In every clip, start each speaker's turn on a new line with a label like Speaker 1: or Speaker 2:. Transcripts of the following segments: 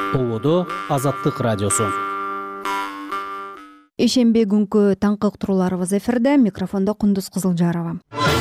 Speaker 1: Болодо Азаттык радиосу.
Speaker 2: Ишембе күнкү таңкы уктурууларыбыз эфирде, микрофондо Кундуз Кызылжарова.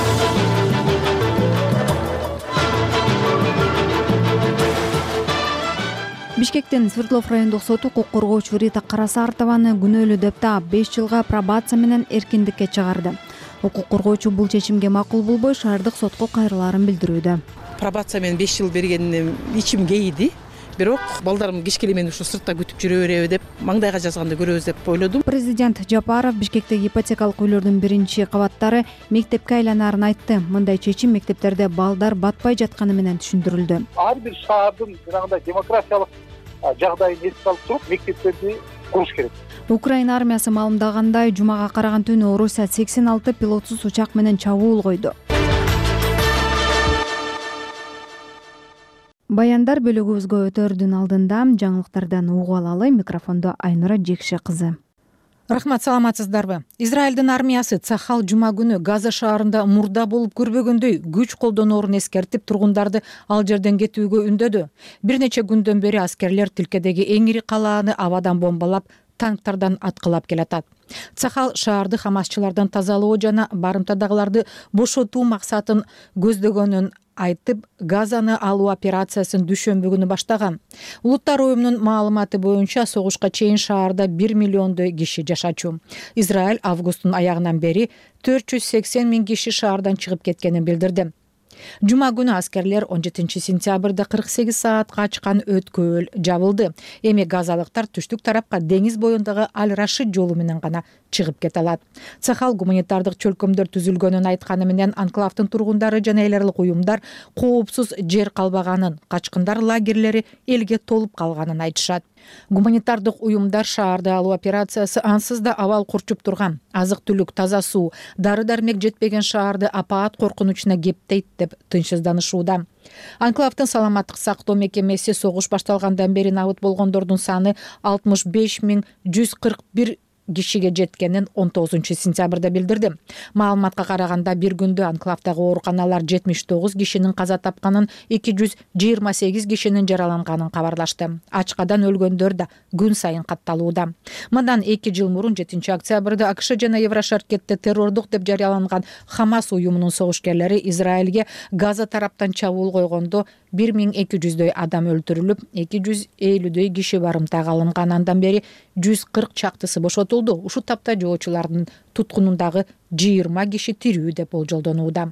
Speaker 2: Бишкектин Свердлов райондук соту укук коргоочу Рита Карасартованы күнөөлүү деп таап 5 жылга пробация менен эркиндикке чыгарды. Укук коргоочу бул чечимге макул болбой, шаардык сотко кайрылаарын билдирүүдө.
Speaker 3: Пробация менен 5 жыл бергенине ичим кейиди. Бирок балдарым кечке менен ушу сыртта күтүп жүрө береби деп, маңдайга жазганда көрөбүз деп ойлодум.
Speaker 2: Президент Жапаров Бишкектеги ипотекалык үйлөрдүн биринчи кабаттары мектепке айланаарын айтты. Мындай чечим мектептерде балдар батпай жатканы менен түшүндүрүлдү.
Speaker 4: Ар бир шаардын жанагындай демократиялык жагдайын эске алып туруп, мектептерди куруш керек.
Speaker 2: Украина армиясы маалымдагандай, жумага караган түнү Орусия 86 пилотсуз учак менен чабуул койду. Баяндар бөлүгүбүзгө өтөрдүн алдында жаңылыктардан угуп алалы. Микрофондо Айнура Жекше кызы.
Speaker 5: Рахмат, саламатсыздарбы? Израилдин армиясы Цахал жума күнү Газа шаарында мурда болуп көрбөгөндөй күч колдоноорун эскертип, тургундарды ал жерден кетүүгө үндөдү. Бир нече күндөн бери аскерлер тилкедеги эң ири калааны абадан бомбалап, танктардан аткылап келатат. Цахал шаарды хамасчылардан тазалоо жана барымтадагыларды бошотуу максатын көздөгөнүн айтып, Газаны алуу операциясын дүйшөмбү күнү баштаган. Улуттар уюмунун маалыматы боюнча согушка чейин шаарда 1 миллиондой киши жашачу. Израиль августтун аягынан бери 480 000 киши шаардан чыгып кеткенин билдирди. Жума күнү аскерлер 17 сентябрда 48 саатка ачкан өткөл жабылды. Эми газалыктар түштүк тарапка деңиз боюндагы Аль-Рашид жолу менен гана чыгып кете алат. Цахал гуманитардык чөлкөмдөр түзүлгөнүн айтканы менен анклавдын тургундары жана эл аралык уюмдар коопсуз жер калбаганын, качкындар лагерлери элге толуп калганын айтышат. Гуманитардык уюмдар шаарды алуу операциясы ансыз да абал курчуп турган. Азык-түлүк, таза суу, дары-дармек жетпеген шаарды апаат коркунучуна кептейт деп тынчсызданышууда. Анклавдын саламаттык сактоо мекемеси согуш башталгандан бери набыт болгондордун саны 65 141 кишиге жеткенин 19 сентябрда билдирди. Маалыматка караганда бир күндө анклавдагы ооруканалар 79 кишинин каза тапканын, 228 кишинин жараланганын кабарлашты. Ачкадан өлгөндөр да күн сайын катталууда. Мындан 2 жыл мурун 7 октябрда АКШ жана Еврошаркетте террордук деп жарыяланган Хамас уюмунун согушкерлери Израилге Газа тараптан чабуул койгондо 1200дөй адам өлтүрүлүп, 250дөй киши барымтага алынган. Андан бери 140 чактысы бошотулду. Ушу тапта жоочулардын туткунундагы 20 киши тирүү деп болжолдонууда.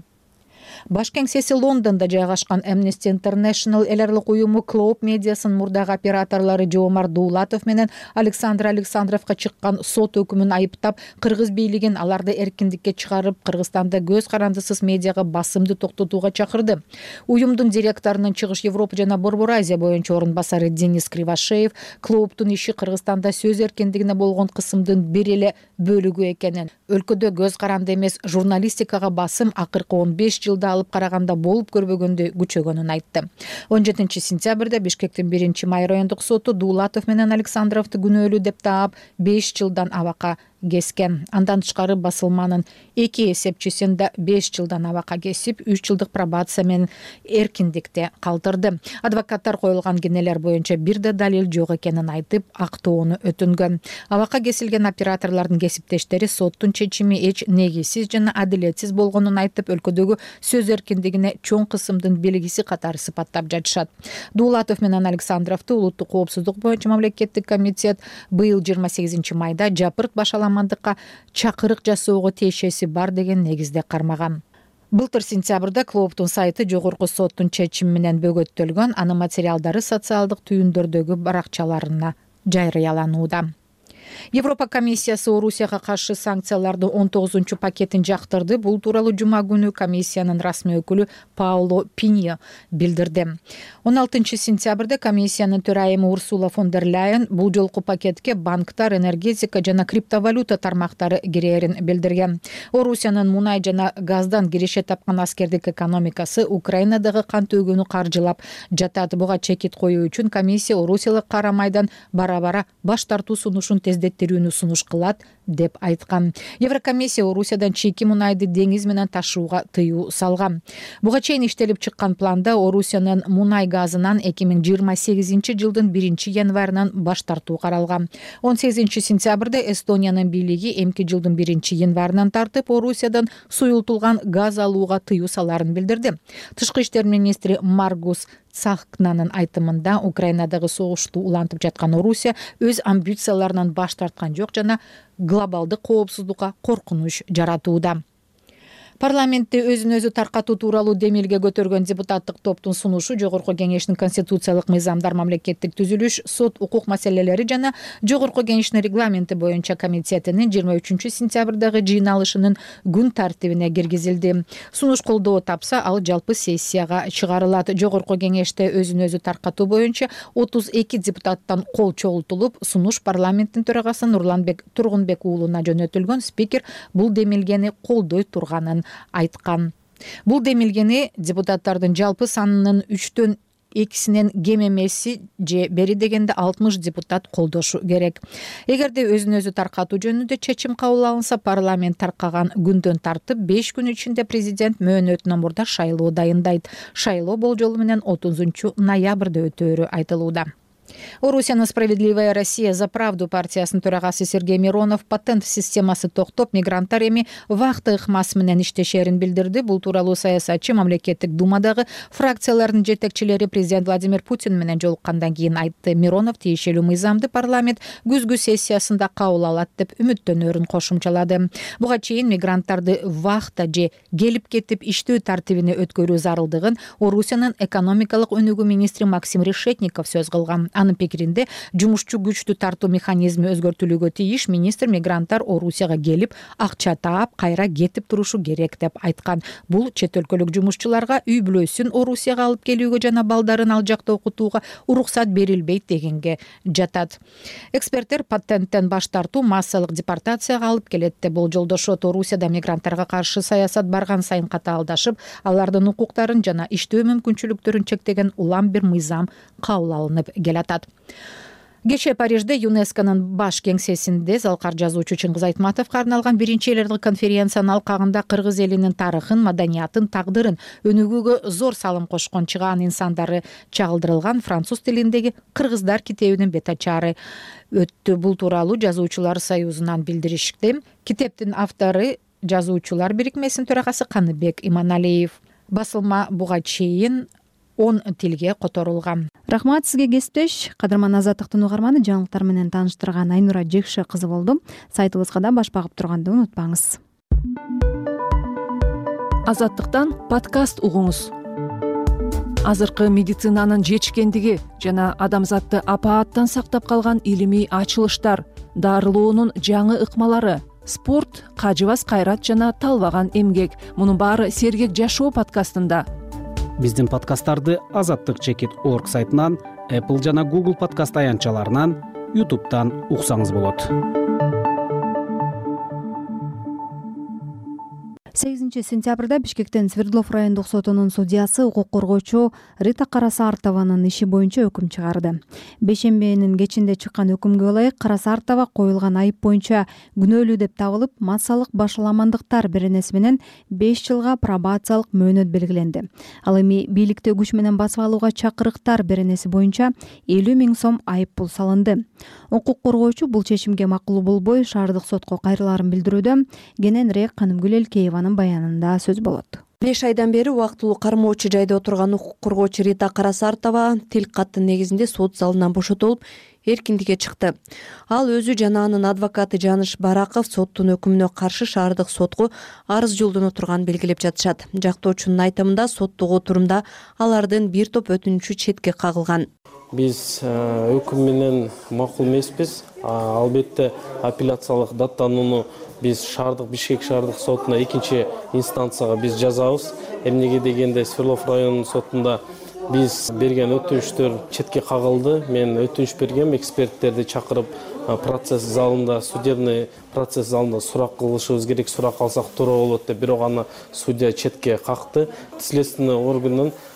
Speaker 5: Баш кеңсеси Лондондо жайгашкан Amnesty International эл аралык уюму Клоуп медиасынын мурдагы операторлору Жоомар Дуулатов менен Александр Александровго чыккан сот өкүмүн айыптап, кыргыз бийлигин аларды эркиндикке чыгарып, Кыргызстанда көз карандысыз медиага басымды токтотууга чакырды. Уюмдун директорунун Чыгыш Европа жана Борбор Азия боюнча орун басары Денис Кривошеев Клооптун иши Кыргызстанда сөз эркиндигине болгон кысымдын бир эле бөлүгү экенин, өлкөдө көз каранды эмес журналистикага басым акыркы 15 жылда алып караганда болуп көрбөгөндөй күчөгөнүн айтты. 17 сентябрда Бишкектин 1-май райондук соту Дуулатов менен Александровду күнөөлүү деп таап 5 жылдан абакка кескен. Андан тышкары басылманын 2 эсепчисин да 5 жылдан абакка кесип, 3 жылдык пробация менен эркиндикте калтырды. Адвокаттар коюлган кенелер боюнча бир да далил жок экенин айтып, актоону өтүнгөн. Абакка кесилген операторлордун кесиптештери соттун чечими эч негизсиз жана адилетсиз болгонун айтып, өлкөдөгү сөз эркиндигине чоң кысымдын белгиси катары сыпаттап жатышат. Дуулатов менен Александровду улуттук коопсуздук боюнча мамлекеттик комитет быйыл 28 майда жапырт башаламандыкка чакырык жасоого тиешеси бар деген негизде кармаган. Былтыр сентябрда Клооптун сайты жогорку соттун чечими менен бөгөттөлгөн, анын материалдары социалдык түйүндөрдөгү баракчаларына жарыяланууда. Европа комиссиясы Орусияга каршы санкциялардын 19-пакетин жактырды. Бул тууралуу жума күнү комиссиянын расмий өкүлү Пауло Пиньо билдирди. 16 сентябрда комиссиянын төрайымы Урсула фон дер Ляйен бул жолку пакетке банктар, энергетика жана криптовалюта тармактары кирээрин билдирген. Орусиянын мунай жана газдан киреше тапкан аскердик экономикасы Украинадагы кан төгүүнү каржылап жатат. Буга чекит коюу үчүн комиссия Орусиялык кара майдан бара-бара баш тартуу сунушун тездетүүгө жеңилдеттерүүнү сунуш кылат деп айткан. Еврокомиссия Орусиядан чийки мунайды деңиз менен ташууга тыюу салган. Буга чейин иштелип чыккан планда Орусиянын мунай газынан 2028 жылдын 1 январынан баш тартуу каралган. 18 сентябрда Эстониянын бийлиги эмки жылдын 1 январынан тартып Орусиядан суюлтулган газ алууга тыюу саларын билдирди. Тышкы иштер министри Маргус Цахкнанын айтымында Украинадагы согушту улантып жаткан Орусия өз амбицияларынан баш тарткан жок жана глобалдык коопсуздукка коркунуч жаратууда. Парламентте өзүн өзү таркатуу тууралуу демилге көтөргөн депутаттык топтун сунушу Жогорку Кеңештин конституциялык мыйзамдар, мамлекеттик түзүлүш, сот, укук маселелери жана Жогорку Кеңештин регламенти боюнча комитетинин 23 сентябрдагы жыйналышынын күн тартибине киргизилди. Сунуш колдоо тапса, ал жалпы сессияга чыгарылат. Жогорку Кеңеште өзүн өзү таркатуу боюнча 32 депутаттан кол чогултулуп, сунуш парламенттин төрагасы Нурланбек Тургунбек уулуна жөнөтүлгөн. Спикер бул демилгени колдой турганын айткан. Бул демилгени депутаттардын жалпы санынын 3төн 2-синен кем эмеси же бери дегенде 60 депутат колдошу керек. Эгерде өзүн өзү таркатуу жөнүндө чечим кабыл алынса, парламент таркаган күндөн тартып 5 күн ичинде президент мөөнөтүнөн мурда шайлоо дайындайт. Шайлоо болжолу менен 30 ноябрда өтөөрү айтылууда. Орусиянын «Справедливая Россия за правду» партиясынын төрагасы Сергей Миронов патент системасы токтоп, мигранттар эми вакыт ыкмасы менен иштешерин билдирди. Бул тууралуу саясатчы мамлекеттик думадагы фракциялардын жетекчилери президент Владимир Путин менен жолуккандан кийин айтты. Миронов тиешелүү мыйзамды парламент күзгү сессиясында кабыл алат деп үмүттөнөрүн кошумчалады. Буга чейин мигранттарды вакытта же келип кетип иштөө тартибине өткөрүү зарылдыгын Орусиянын экономикалык өнүгүү министри Максим Решетников сөз кылган. Анын пикиринде жумушчу күчтү тартуу механизми өзгөртүлүүгө тийиш. Министр мигранттар Орусияга келип, акча таап, кайра кетип турушу керек деп айткан. Бул чет өлкөлүк жумушчуларга үй бүлөсүн Орусияга алып келүүгө жана балдарын ал жакта окутууга уруксат берилбейт дегенге жатат. Эксперттер патенттен баш тартуу массалык депортацияга алып келет деп болжолдошот. Орусияда мигранттарга каршы саясат барган сайын катаалдашып, алардын укуктарын жана иштөө мүмкүнчүлүктөрүн чектеген улам бир мыйзам кабыл алынып келатат. Кечээ Парижде ЮНЕСКОнун баш кеңсесинде залкар жазуучу Чыңгыз Айтматовго арналган 1-элдик конференциянын алкагында кыргыз элинин тарыхын, маданиятын, тагдырын өнүгүүгө зор салым кошкон чыгаан инсандары чагылдырылган француз тилиндеги «Кыргыздар» китебинин бетачары өттү. Бул тууралуу Жазуучулар союзунан билдиришти. Китептин автору Жазуучулар бирикмесинин төрагасы Каныбек Иманалиев. Басылма буга чейин 10 тилге которулган.
Speaker 2: Рахмат сизге кесиптеш. Кадырман Азаттыктын угарманы жаңылыктар менен тааныштырган Айнура Жекше кызы болду. Сайтыбызга да баш багып турганды унутпаңыз.
Speaker 6: Азаттыктан подкаст угуңуз. Азыркы медицинанын жетишкендиги жана адамзатты апааттан сактап калган илимий ачылыштар, дарылоонун жаңы ыкмалары, спорт, кажыбас кайрат жана талбаган эмгек. Мунун баары Сергек жашоо подкастында.
Speaker 1: Биздин подкасттарды azattik.org сайтынан, Apple жана Google подкаст аянтчаларынан, YouTube'дан уксаңыз болот.
Speaker 2: 8 сентябрда Бишкектен Свердлов райондук сотунун судьясы укук коргоочу Рита Карасартованын иши боюнча өкүм чыгарды. Бейшембенин кечинде чыккан өкүмгө ылайык Карасартова коюлган айып боюнча күнөөлүү деп табылып, массалык башаламандыктар беренеси менен 5 жылга пробациялык мөөнөт белгиленди. Ал эми бийликти күч менен басып алууга чакырыктар беренеси боюнча 50 000 сом айып пул салынды. Укук коргоочу бул чечимге макул болбой, шаардык сотко кайрылаарын билдирүүдө. Кененирээк Канымгүл Элкееванын баянында сөз болот.
Speaker 7: 5 айдан бери убактылуу кармоочу жайда отурган укук коргоочу Рита Карасартова тил каттын негизинде сот залынан бошотулуп, эркиндикке чыкты. Ал өзү жана анын адвокаты Жаныш Бараков соттун өкүмүнө каршы шаардык сотко арыз жолдоно турганын белгилеп жатышат. Жактоочунун айтымында соттук отурумда алардын бир топ өтүнүчү четке кагылган.
Speaker 8: Биз өкүм менен макул эмеспиз. Албетте апелляциялык даттанууну биз Бишкек шаардык сотуна 2 инстанцияга биз жазабыз. Эмнеге дегенде Свердлов районунун сотунда биз берген өтүнүчтөр четке кагылды. Мен өтүнүч бергем, эксперттерди чакырып процесс залында, судебный процесс залында сурак кылышыбыз керек, сурак алсак туура болот деп, бирок аны судья четке какты. Следственный органдын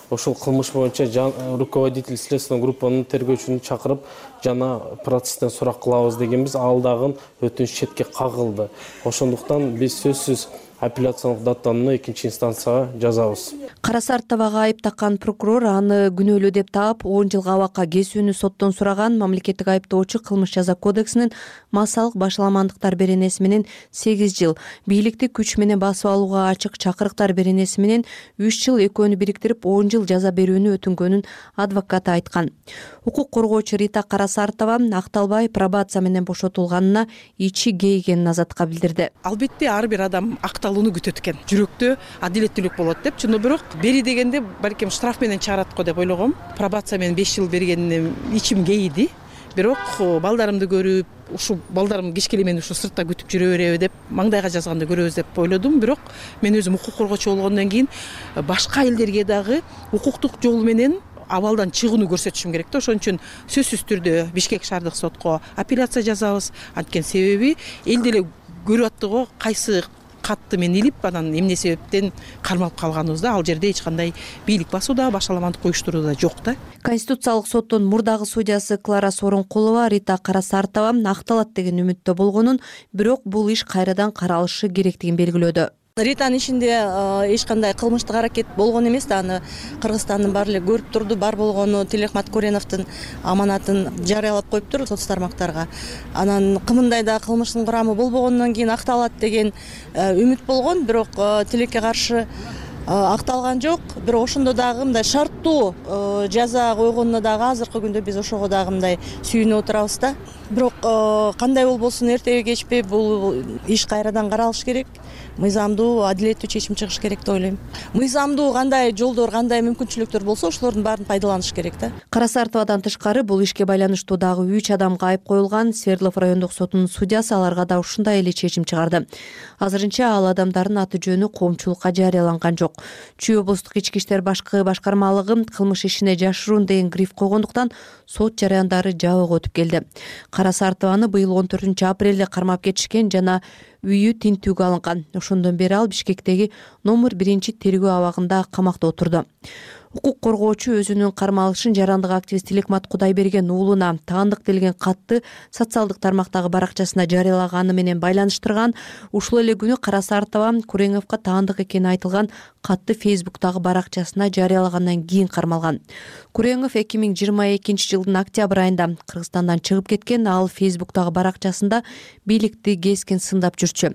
Speaker 8: ошол кылмыш боюнча руководитель следственный группанын тергөөчүн чакырып жана процесстен сурак кылабыз дегенбиз. Ал дагы өтүнүч четке кагылды. Ошондуктан биз сөзсүз апелляциялык даттанууну экинчи инстанцияга жазабыз.
Speaker 7: Кара Сартовага айып таккан прокурор аны күнөөлүү деп таап 10 жылга абакка кесүүнү соттон сураган. Мамлекеттик айыптоочу кылмыш жаза кодексинин массалык башаламандыктар беренеси менен 8 жыл, бийликти күч менен басып алууга ачык чакырыктар беренеси менен 3 жыл экөөнү бириктирип 10 жыл жаза берүүнү өтүнгөнүн адвокаты айткан. Укук коргоочу Рита Кара Сартова акталбай пробация менен бошотулганына ичи кейгенин Азатка билдирди.
Speaker 3: Албетте ар бир адам акталууну күтөт экен. Жүрөктө адилеттүүлүк болот деп. Жана бирок бери дегенде балким штраф менен чыгарат го деп ойлогом. Пробация менен 5 жыл бергенине ичим кейиди. Бирок балдарымды көрүп, ушу балдарым кечке мени ушу сыртта күтүп жүрө береби деп маңдайга жазганда көрөбүз деп ойлодум. Бирок мен өзүм укук коргоочу болгондон кийин башка элдерге дагы укуктук жол менен абалдан чыгууну көрсөтүшүм керек да. Ошон үчүн сөзсүз түрдө Бишкек шаардык сотко апелляция жазабыз. Анткени себеби эл деле көрүп атты го кайсы катты мен илип анан эмне себептен кармалып калганыбызда. Ал жерде эч кандай бийлик басууда, башаламандык уюштурууда жок да.
Speaker 7: Конституциялык соттун мурдагы судьясы Клара Сооронкулова Рита Кара Сартова акталат деген үмүттө болгонун, бирок бул иш кайрадан каралышы керектигин белгилөөдө.
Speaker 9: Ританын ишинде эч кандай кылмыштык аракет болгон эмес да. Аны Кыргызстандын баары эле көрүп турду. Бар болгону Тилехмат Куреновдун аманатын жарыялап коюптур соц тармактарга. Анан кымындай да кылмыштын курамы болбогондон кийин акталат деген үмүт болгон. Бирок тилекке каршы акталган жок. Бирок ошондо дагы мындай шарттуу жаза койгонуна дагы азыркы күндө биз ошого дагы мындай сүйүнүп отурабыз да. Бирок кандай болбосун эртеби кечпи бул иш кайрадан каралыш керек. Мыйзамдуу, адилеттүү чечим чыгыш керек деп ойлойм. Мыйзамдуу кандай жолдор, кандай мүмкүнчүлүктөр болсо, ошолордун баарын пайдаланыш керек да.
Speaker 7: Кара Сартовадан тышкары бул ишке байланыштуу дагы 3 адамга айып коюлган. Свердлов райондук сотунун судьясы аларга да ушундай эле чечим чыгарды. Азырынча ал адамдардын аты жөнү коомчулукка жарыяланган жок. Чүй облустук ички иштер башкы башкармалыгы кылмыш ишине жашыруун деген гриф койгондуктан сот жарыяндары жабык өтүп келди. Кара Сартованы быйыл 14 апрелде кармап кетишкен жана үйү тинтүүгө алынган. Ошондон бери ал Бишкектеги номер 1 тергөө абагында камакта отурду. Укук коргоочу өзүнүн кармалышын жарандык активист Тилекмат Кудайберген уулуна таандык делген катты социалдык тармактагы баракчасына жарыялаганы менен байланыштырган. Ушул эле күнү Кара Сартова Куреңовго таандык экени айтылган катты Фейсбуктагы баракчасына жарыялагандан кийин кармалган. Куреңов 2022 жылдын октябрь айында Кыргызстандан чыгып кеткен. Ал Фейсбуктагы баракчасында бийликти кескин сындап жүрчү.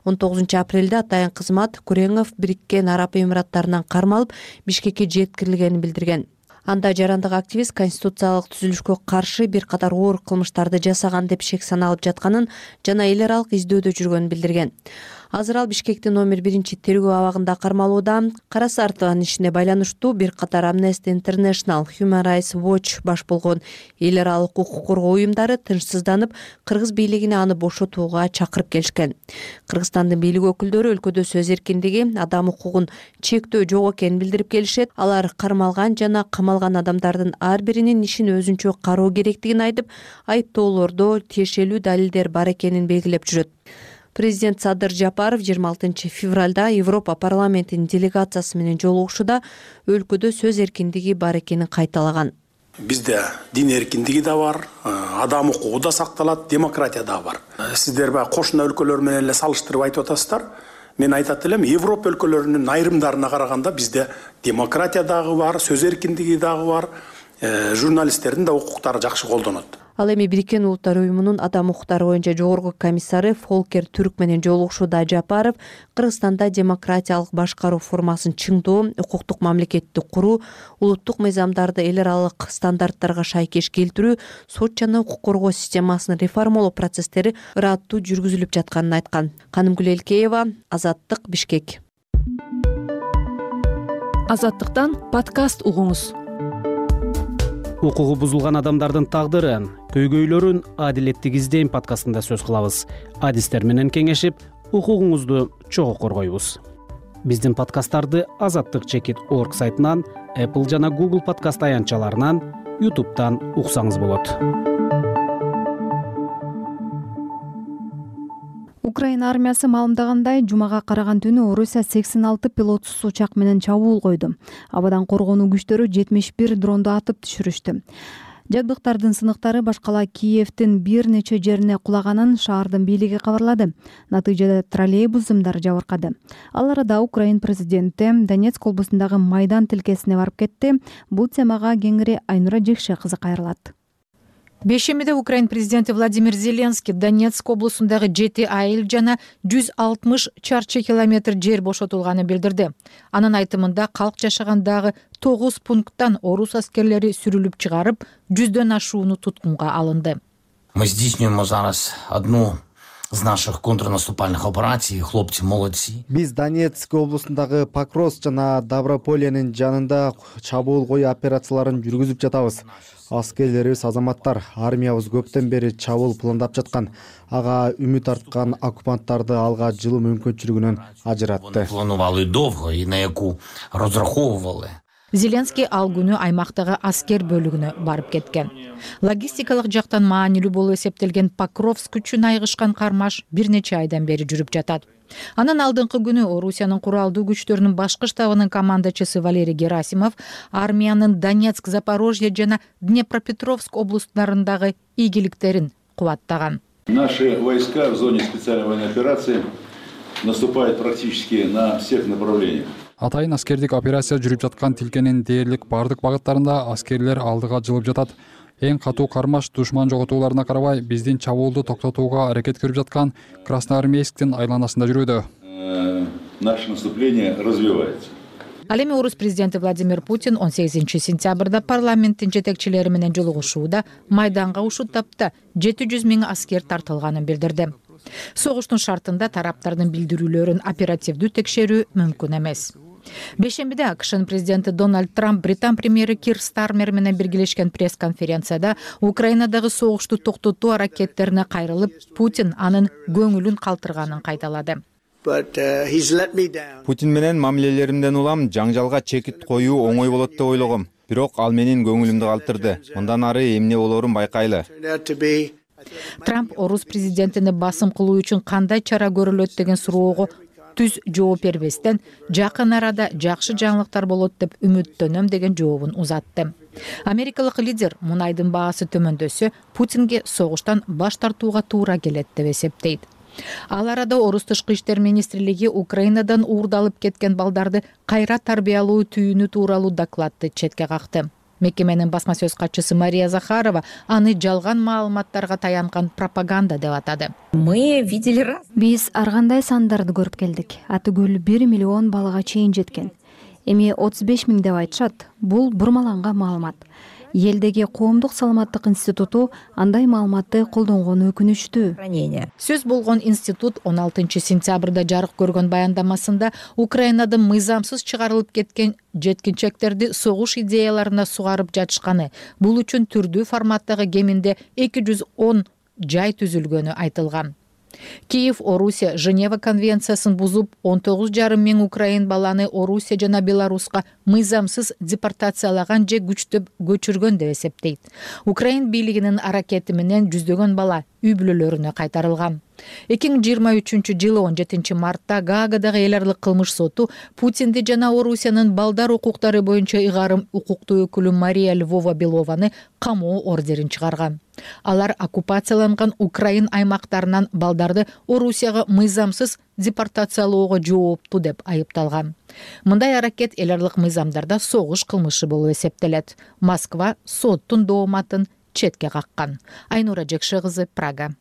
Speaker 7: 19 апрелде атайын кызмат Куреңов Бириккен Араб Эмираттарынан кармалып Бишкекке жеткирилгенин билдирген. Анда жарандык активист конституциялык түзүлүшкө каршы бир катар оор кылмыштарды жасаган деп шек саналып жатканын жана эл аралык издөөдө жүргөнүн билдирген. Азыр ал Бишкектин номер 1 тергөө абагында кармалууда. Кара Сартованын ишине байланыштуу бир катар Amnesty International, Human Rights Watch баш болгон эл аралык укук коргоо уюмдары тынчсызданып, кыргыз бийлигине аны бошотууга чакырып келишкен. Кыргызстандын бийлик өкүлдөрү өлкөдө сөз эркиндиги, адам укугун чектөө жок экенин билдирип келишет. Алар кармалган жана камалган адамдардын ар биринин ишин өзүнчө кароо керектигин айтып, айыптоолордо тиешелүү далилдер бар экенин белгилеп жүрөт. Президент Садыр Жапаров 26 февралда Европа парламентинин делегациясы менен жолугушууда өлкөдө сөз эркиндиги бар экенин кайталаган.
Speaker 10: Бизде дин эркиндиги да бар, адам укугу да сакталат, демократия да бар. Сиздер кошуна өлкөлөр менен эле салыштырып айтып атасыздар. Мен айтат элем, Европа өлкөлөрүнүн айрымдарына караганда бизде демократия дагы бар, сөз эркиндиги дагы бар, журналисттердин да укуктары жакшы колдонот.
Speaker 7: Ал эми Бириккен Улуттар уюмунун адам укуктары боюнча жогорку комиссары Фолкер Түрк менен жолугушууда Жапаров Кыргызстанда демократиялык башкаруу формасын чыңдоо, укуктук мамлекетти куруу, улуттук мыйзамдарды эл аралык стандарттарга шайкеш келтирүү, сот жана укук коргоо системасын реформалоо процесстери ыраттуу жүргүзүлүп жатканын айткан. Канымгүл Элкеева, Азаттык, Бишкек.
Speaker 6: Азаттыктан подкаст угуңуз.
Speaker 1: Укугу бузулган адамдардын тагдырын, көйгөйлөрүн адилеттик издейм подкастында сөз кылабыз. Адистер менен кеңешип, укугуңузду чогуу коргойбуз. Биздин подкасттарды azattik.org сайтынан, Apple жана Google подкаст аянтчаларынан, YouTube'дан уксаңыз болот.
Speaker 2: Украина армиясы маалымдагандай, жумага караган түнү Орусия 86 пилотсуз учак менен чабуул койду. Абадан коргонуу күчтөрү 71 дронду атып түшүрүштү. Жабдыктардын сыныктары башкала Киевдин бир нече жерине кулаганын шаардын бийлиги кабарлады. Натыйжада троллейбус зымдары жабыркады. Ал арада Украин президенти Донецк облусундагы Майдан тилкесине барып кетти. Бул темага кеңири Айнура Жекше кызы кайрылат.
Speaker 5: Бейшемиде Украин президенти Владимир Зеленский Донецк облусундагы 7 айыл жана 160 чарчы километр жер бошотулганын билдирди. Анын айтымында калк жашагандагы 9 пункттан орус аскерлери сүрүлүп чыгарып, 100дөн ашууну туткунга алынды.
Speaker 11: Мы здійснюємо зараз одну з наших контрнаступальних операцій. Хлопці молодці.
Speaker 12: Биз Донецк облусундагы Покровск жана Доброполенин жанында чабуул кою операцияларын жүргүзүп жатабыз. Аскерлерибиз азаматтар, армиябыз көптөн бери чабуул пландап жаткан. Ага үмүт арткан оккупанттарды алга жылуу мүмкүнчүлүгүнөн ажыратты.
Speaker 11: Планували довго і на яку розраховували.
Speaker 5: Зеленский ал күнү аймактагы аскер бөлүгүнө барып кеткен. Логистикалык жактан маанилүү болуп эсептелген Покровск үчүн айгышкан кармаш бир нече айдан бери жүрүп жатат. Анын алдыңкы күнү Орусиянын куралдуу күчтөрүнүн башкы штабынын командачысы Валерий Герасимов армиянын Донецк, Запорожье жана Днепропетровск облустарындагы ийгиликтерин кубаттаган.
Speaker 13: Наши войска в зоне специальной военной операции наступают практически на всех направлениях.
Speaker 14: Атайын аскердик операция жүрүп жаткан тилкенин дээрлик бардык багыттарында аскерлер алдыга жылып жатат. Эң катуу кармаш душман жоготууларына карабай биздин чабуулду токтотууга аракет көрүп жаткан Красноармейсктин айланасында жүрүүдө.
Speaker 13: Наше наступление развивается.
Speaker 5: Ал эми орус президенти Владимир Путин 18 сентябрда парламенттин жетекчилери менен жолугушууда Майданга ушул тапта 700 000 аскер тартылганын билдирди. Согуштун шартында тараптардын билдирүүлөрүн оперативдүү текшерүү мүмкүн эмес. Бейшембиде АКШнын президенти Дональд Трамп Британ премьери Кир Стармер менен биргелешкен пресс-конференцияда Украинадагы согушту токтотуу аракеттерине кайрылып, Путин анын көңүлүн калтырганын кайталады.
Speaker 15: Путин менен мамилелеримден улам жаңжалга чекит коюу оңой болот деп ойлогом. Бирок ал менин көңүлүмдү калтырды. Мындан ары эмне болорун байкайлы.
Speaker 5: Трамп орус президентине басым кылуу үчүн кандай чара көрүлөт деген суроого түз жооп бербестен, жакын арада жакшы жаңылыктар болот деп үмүттөнөм деген жообун узатты. Америкалык лидер мунайдын баасы төмөндөсө, Путинге согуштан баш тартууга туура келет деп эсептейт. Ал арада орус тышкы иштер министрлиги Украинадан уурдалып кеткен балдарды кайра тарбиялоо түйүнү тууралуу докладты четке какты. Мекеменин басма сөз катчысы Мария Захарова аны жалган маалыматтарга таянган пропаганда деп атады.
Speaker 2: Биз ар кандай сандарды көрүп келдик. Атыгүл 1 миллион балага чейин жеткен. Эми 35 000 деп айтышат. Бул бурмаланган маалымат. Элдеги коомдук саламаттык институту андай маалыматты колдонгону өкүнүчтүү.
Speaker 5: Сөз болгон институт 16 сентябрда жарык көргөн баяндамасында Украинадан мыйзамсыз чыгарылып кеткен жеткинчектерди согуш идеяларына сугарып жатышканы, бул үчүн түрдүү форматтагы кеминде 210 жай түзүлгөнү айтылган. Киев Орусия Женева конвенциясын бузуп 19,5 миң украин баланы Орусия жана Беларуска мыйзамсыз депортациялаган же күчтөп көчүргөн деп эсептейт. Украин бийлигинин аракети менен жүздөгөн бала үй бүлөлөрүнө кайтарылган. 2023-жылы 17 мартта Гаагадагы эл аралык кылмыш соту Путинди жана Орусиянын балдар укуктары боюнча ыйгарым укуктуу өкүлү Мария Львова Белованы камоо ордерин чыгарган. Алар оккупацияланган Украин аймактарынан балдарды Орусияга мыйзамсыз депортациялоого жооптуу деп айыпталган. Мындай аракет эл аралык мыйзамдарда согуш кылмышы болуп эсептелет. Москва соттун дооматын четке каккан. Айнура Жекше кызы, Прага.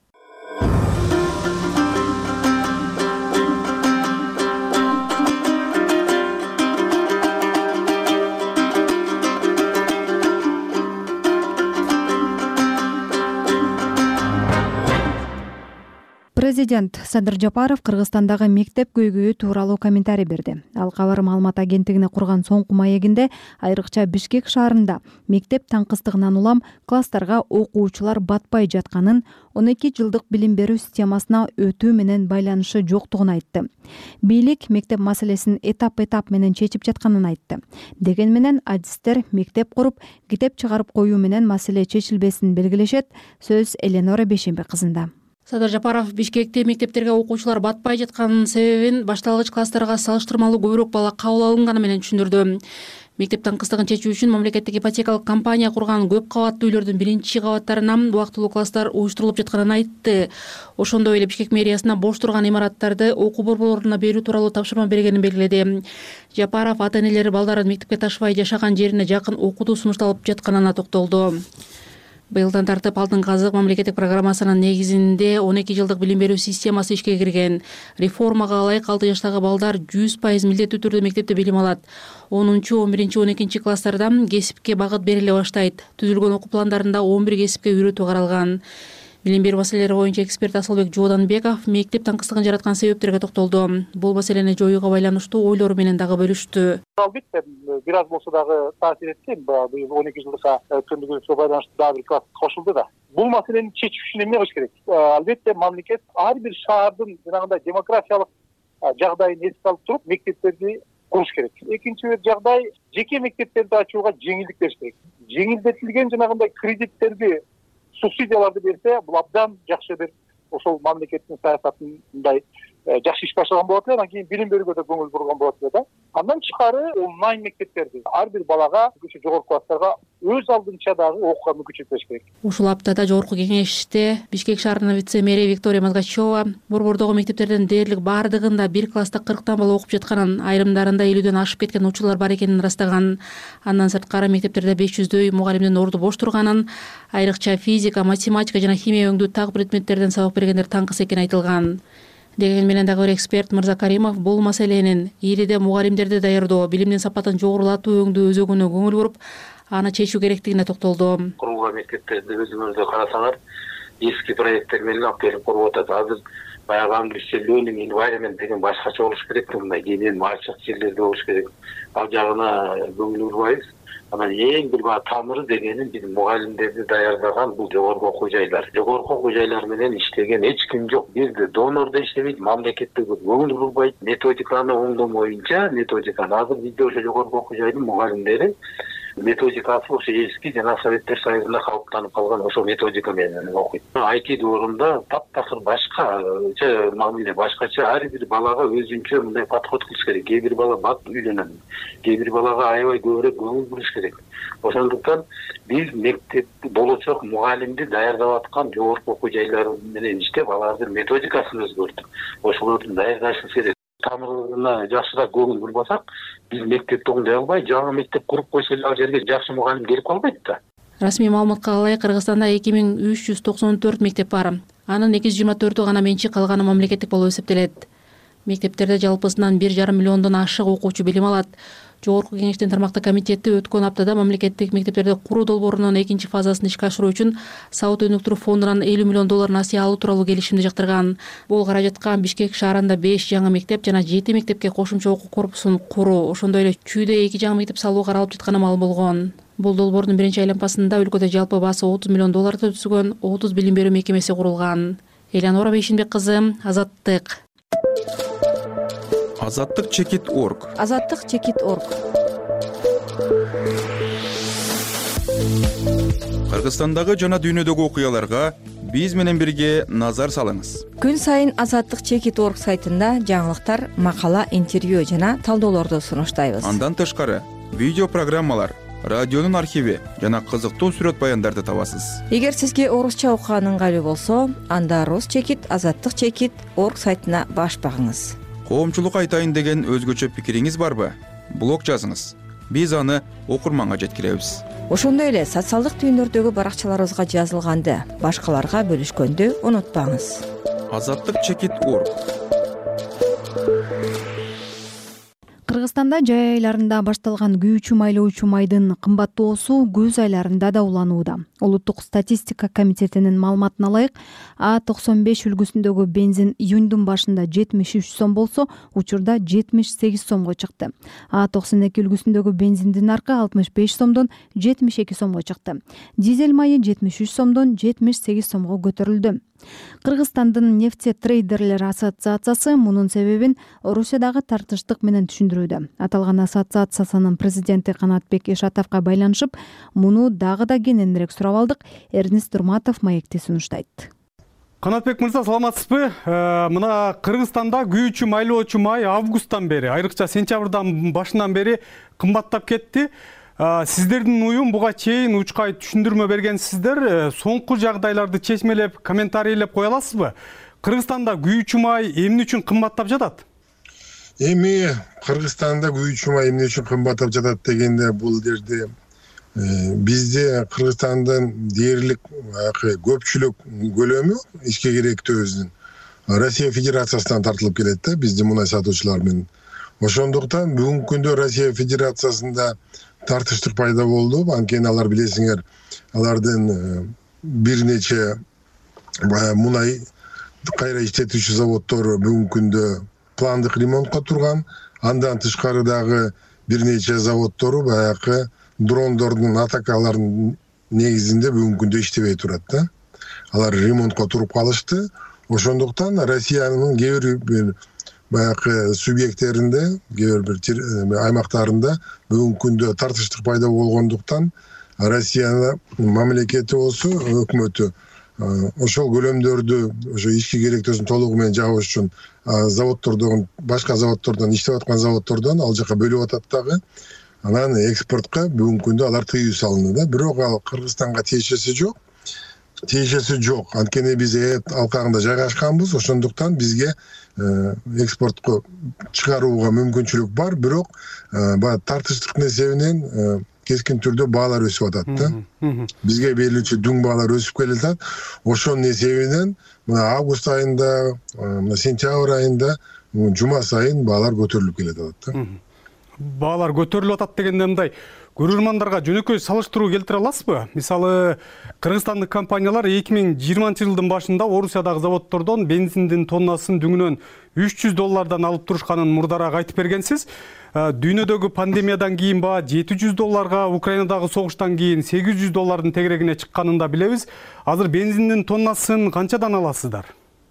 Speaker 2: Президент Садыр Жапаров Кыргызстандагы мектеп көйгөйү тууралуу комментарий берди. Ал кабар маалымат агенттигине курган соңку маегинде айрыкча Бишкек шаарында мектеп таңкыстыгынан улам класстарга окуучулар батпай жатканын, 12 жылдык билим берүү системасына өтүү менен байланышы жоктугун айтты. Бийлик мектеп маселесин этап менен чечип жатканын айтты. Деген менен адистер мектеп куруп, китеп чыгарып коюу менен маселе чечилбесин белгилешет. Сөз Эленора Бейшембек кызында.
Speaker 16: Садыр Жапаров Бишкекте мектептерге окуучулар батпай жатканын себебин башталгыч класстарга салыштырмалуу көбүрөөк бала кабыл алынганы менен түшүндүрдү. Мектеп таңкыстыгын чечүү үчүн мамлекеттик ипотекалык компания курган көп кабаттуу үйлөрдүн биринчи кабаттарынан убактылуу класстар уюштурулуп жатканын айтты. Ошондой эле Бишкек мэриясына бош турган имараттарды окуу борборлоруна берүү тууралуу тапшырма бергенин белгиледи. Жапаров ата-энелери балдарын мектепке ташыбай жашаган жерине жакын окууту сунушталып жатканына токтолду. Быйылдан тартып алдыңкы азык мамлекеттик программасынын негизинде 12 жылдык билим берүү системасы ишке кирген. Реформага ылайык 6 жаштагы балдар 100% милдеттүү түрдө мектепте билим алат. 10-11-12 класстарда кесипке багыт бериле баштайт. Түзүлгөн окуу пландарында 11 кесипке үйрөтүү каралган. Билим берүү маселелери боюнча эксперт Асылбек Жооданбеков мектеп таңкыстыгын жараткан себептерге токтолду. Бул маселени жоюуга байланыштуу ойлору менен дагы бөлүштү.
Speaker 4: Албетте бир аз болсо дагы таасир эткен. Быйыл 12 жылдыкка өткөндүгүнө байланыштуу дагы бир класс кошулду да. Бул маселени чечүү үчүн эмне кылыш керек? Албетте мамлекет ар бир шаардын жанагындай демографиялык жагдайын эске алып туруп мектептерди куруш керек. Экинчи бир жагдай жеке мектептерди ачууга жеңилдик бериш керек. Жеңилдетилген жанагындай кредиттерди, субсидияларды берсе, бул абдан жакшы бир ошол мамлекеттин саясатындай жакшы иш баштаган болот эле. Анан кийин билим берүүгө да көңүл бурган болот эле да. Андан тышкары онлайн мектептерди ар бир балага жогорку класстарга өз алдынча дагы окууга мүмкүнчүлүк бериш керек.
Speaker 16: Ушул аптада жогорку кеңеште Бишкек шаарынын вице-мэри Виктория Мазгачева борбордогу мектептердин дээрлик бардыгында бир класста 40 бала окуп жатканын, айрымдарында 50дөн ашып кеткен учурлар бар экенин ырастаган. Андан сырткары мектептерде 500дөй мугалимдин орду бош турганын, айрыкча физика, математика жана химия өңдүү так предметтерден сабак бергендер таңкыс экени айтылган. Деген менен дагы бир эксперт Мырза Каримов бул маселенин ИРИде мугалимдерди даярдоо, билимдин сапатын жогорулатуу өңдүү өзөгүнө көңүл буруп, аны чечүү керектигине токтолду.
Speaker 17: Курулган мектептерди өзүңүздөр карасаңар, эски проекттер менен алып келип куруп атат. Азыр баягы англисче learning environment деген башкача болуш керек, мындай денен ачык жерлерде болуш керек. Ал жагына көңүл бурбайбыз. Анан эң бир тамыры дегенин биз мугалимдерди даярдаган бул жогорку окуу жайлар. Жогорку окуу жайлар менен иштеген эч ким жок. Бизде донор да иштебейт, мамлекетте көңүл бурбайт. Методиканы оңдомоюнча, методиканы азыр бизде ошо жогорку окуу жайдын мугалимдери методикасы ошо эски жана Советтер Союзунда калыптанып калган ошо методика менен окуйт. IT доорунда таптакыр башкача мамиле, башкача ар бир балага өзүнчө мындай подход кылыш керек. Кээ бир бала бат үйлөнөт, кээ бир балага аябай көбүрөөк көңүл буруш керек. Ошондуктан биз мектеп болочок мугалимди даярдап аткан жогорку окуу жайлар менен иштеп, алардын методикасын өзгөртүп, ошолордун даярдашыбыз керек. Тамырына жакшыраак көңүл бурбасак, биз мектепти оңдой албай, жаңы мектеп куруп койсо эле ал жерге жакшы мугалим келип калбайт да.
Speaker 16: Расмий маалыматка ылайык Кыргызстанда 2394 мектеп бар. Анын 224 гана менчик, калганы мамлекеттик болуп эсептелет. Мектептерде жалпысынан 1,5 миллиондон ашык окуучу билим алат. Жогорку кеңештин тармактык комитети өткөн аптада мамлекеттик мектептерди куруу долбоорунун экинчи фазасын ишке ашыруу үчүн Сауд өнүктүрүү фондунан 50 миллион доллар насыя алуу тууралуу келишимди жактырган. Бул каражатка Бишкек шаарында 5 жаңы мектеп жана 7 мектепке кошумча окуу корпусун куруу, ошондой эле Чүйдө 2 жаңы мектеп салуу каралып жатканы маалым болгон. Бул долбоордун биринчи айланпасында өлкөдө жалпы баасы 30 миллион долларды түзгөн 30 билим берүү мекемеси курулган. Элянора Бейшинбек кызы, Азаттык.
Speaker 18: Азаттык чекит.орг.
Speaker 7: Азаттык чекит.орг.
Speaker 18: Кыргызстандагы жана дүйнөдөгү окуяларга биз менен бирге назар салыңыз.
Speaker 7: Күн сайын Азаттык чекит.орг сайтында жаңылыктар, макала, интервью жана талдоолорду сунуштайбыз.
Speaker 18: Андан тышкары видео программалар, радионун архиви жана кызыктуу сүрөт баяндарды табасыз.
Speaker 7: Эгер сизге орусча окуган ыңгайлуу болсо, анда Рус чекит, Азаттык чекит.орг сайтына баш багыңыз.
Speaker 18: Коомчулук айтайын деген өзгөчө пикириңиз барбы? Блог жазыңыз. Биз аны окурманга жеткиребиз.
Speaker 7: Ошондой эле социалдык түйүндөрдөгү баракчаларыбызга жазылганды башкаларга бөлүшкөндү унутпаңыз.
Speaker 18: Азаттык чекит.орг.
Speaker 2: Кыргызстанда жай айларында башталган күйүүчү майлоочу майдын кымбаттоосу көз айларында да уланууда. Улуттук статистика комитетинин маалыматына ылайык, А95 үлгүсүндөгү бензин июндун башында 73 сом болсо, учурда 78 сомго чыкты. А92 үлгүсүндөгү бензиндин наркы 65 сомдон 72 сомго чыкты. Дизель майы 73 сомдон 78 сомго көтөрүлдү. Кыргызстандын нефть трейдерлер ассоциациясы мунун себебин Орусиядагы тартыштык менен түшүндүрүүдө. Аталган ассоциациянын президенти Канатбек Эшатовго байланышып, муну дагы да кененирээк сурап алдык. Эрнест Турматов маекти сунуштайт.
Speaker 19: Канатбек мырза, саламатсызбы? Мына Кыргызстанда күйүүчү майлоочу май августтан бери, айрыкча сентябрдын башынан бери кымбаттап кетти. Сиздердин уюм буга чейин учкай түшүндүрмө бергенсиздер. Соңку жагдайларды чечмелеп, комментарийлеп кое аласызбы? Кыргызстанда күйүүчү май эмне үчүн кымбаттап жатат?
Speaker 20: Эми Кыргызстанда күйүүчү май эмне үчүн кымбаттап жатат дегенде, бул жерде бизде Кыргызстандын дээрлик көпчүлүк көлөмү ички керектөөбүздүн Россия Федерациясынан тартылып келет да, биздин мунай сатуучулар менен. Ошондуктан бүгүнкү күндө Россия Федерациясында тартыштык пайда болду. Анткени алар билесиңер, алардын бир нече мунай кайра иштетүүчү заводдору бүгүнкү күндө пландык ремонтко турган. Андан тышкары дагы бир нече заводдору баягы дрондордун атакаларынын негизинде бүгүнкү күндө иштебей турат да. Алар ремонтко туруп калышты. Ошондуктан Россиянын кээ бир баягы субъекттеринде, кээ бир аймактарында бүгүнкү күндө тартыштык пайда болгондуктан Россиянын мамлекети болсо, өкмөтү ошол көлөмдөрдү ошо ички керектөөсүн толугу менен жабыш үчүн заводдордон, башка заводдордон, иштеп аткан заводдордон ал жака бөлүп атат дагы. Анан экспортко бүгүнкү күндө алар тыюу салынды да. Бирок ал Кыргызстанга тиешеси жок. Анткени биз алкагында жайгашканбыз, ошондуктан бизге экспортко чыгарууга мүмкүнчүлүк бар, бирок тартыштыктын эсебинен кескин түрдө баалар өсүп атат да. Бизге берилүүчү дүң баалар өсүп келатат. Ошонун эсебинен мына август айында, сентябрь айында жума сайын баалар көтөрүлүп келатат да.
Speaker 19: Баалар көтөрүлүп атат дегенде мындай көрөрмандарга жөнөкөй салыштыруу келтире аласызбы? Мисалы, кыргызстандык компаниялар 2020-жылдын башында Орусиядагы заводдордон бензиндин тоннасын дүңүнөн $300 алып турушканын мурдараак айтып бергенсиз. Дүйнөдөгү пандемиядан кийин $700, Украинадагы согуштан кийин $800 тегерегине чыкканын да билебиз. Азыр бензиндин тоннасын канчадан аласыздар?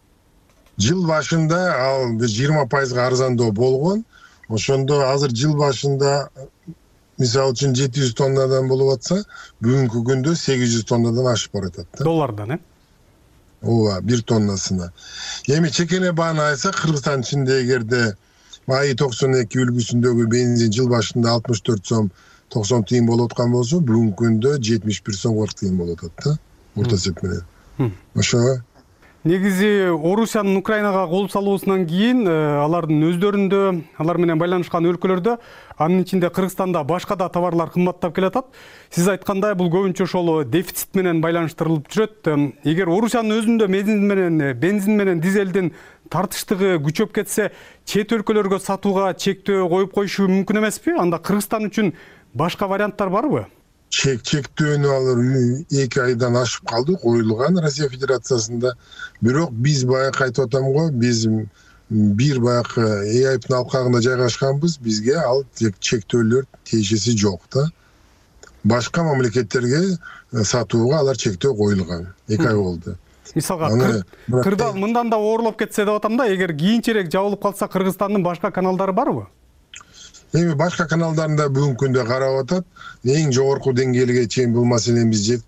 Speaker 20: Жыл башында ал 20% арзандоо болгон. Ошондо азыр жыл башында мисалы үчүн 700 тоннадан болуп атса, бүгүнкү күндө 800 тоннадан ашып баратат да.
Speaker 19: Доллардан,
Speaker 20: Ооба, 1 тоннасына. Эми чекене бааны айтсак, Кыргызстан ичинде эгерде АИ 92 үлгүсүндөгү бензин жыл башында 64 сом 90 тыйын болуп аткан болсо, бүгүнкү күндө 71 сом 40 тыйын болуп атат да. Орто эсеп менен. Ошо
Speaker 19: негизи Орусиянын Украинага кол салуусунан кийин алардын өздөрүндө, алар менен байланышкан өлкөлөрдө, анын ичинде Кыргызстанда башка да товарлар кымбаттап келатат. Сиз айткандай, бул көбүнчө ошол дефицит менен байланыштырылып жүрөт. Эгер Орусиянын өзүндө бензин менен дизелдин тартыштыгы күчөп кетсе, чет өлкөлөргө сатууга чектөө коюп коюшу мүмкүн эмеспи? Анда Кыргызстан үчүн башка варианттар барбы?
Speaker 20: Чектөөнү алар 2 айдан ашып калды, коюлган Россия Федерациясында. Бирок биз баягы айтып атам го, биз бир баягы ЭАИПтин алкагында жайгашканбыз, бизге ал чектөөлөр тиешеси жок да. Башка мамлекеттерге сатууга алар чектөө коюлган. 2 ай болду.
Speaker 19: Мисалга, кырдаал мындан да оорлоп кетсе деп атам да, эгер кийинчерээк жабылып калса, Кыргызстандын башка каналдары барбы?
Speaker 20: Эми башка каналдарында бүгүнкү күндө карап атат. Эң жогорку деңгээлге чейин бул маселени биз жет.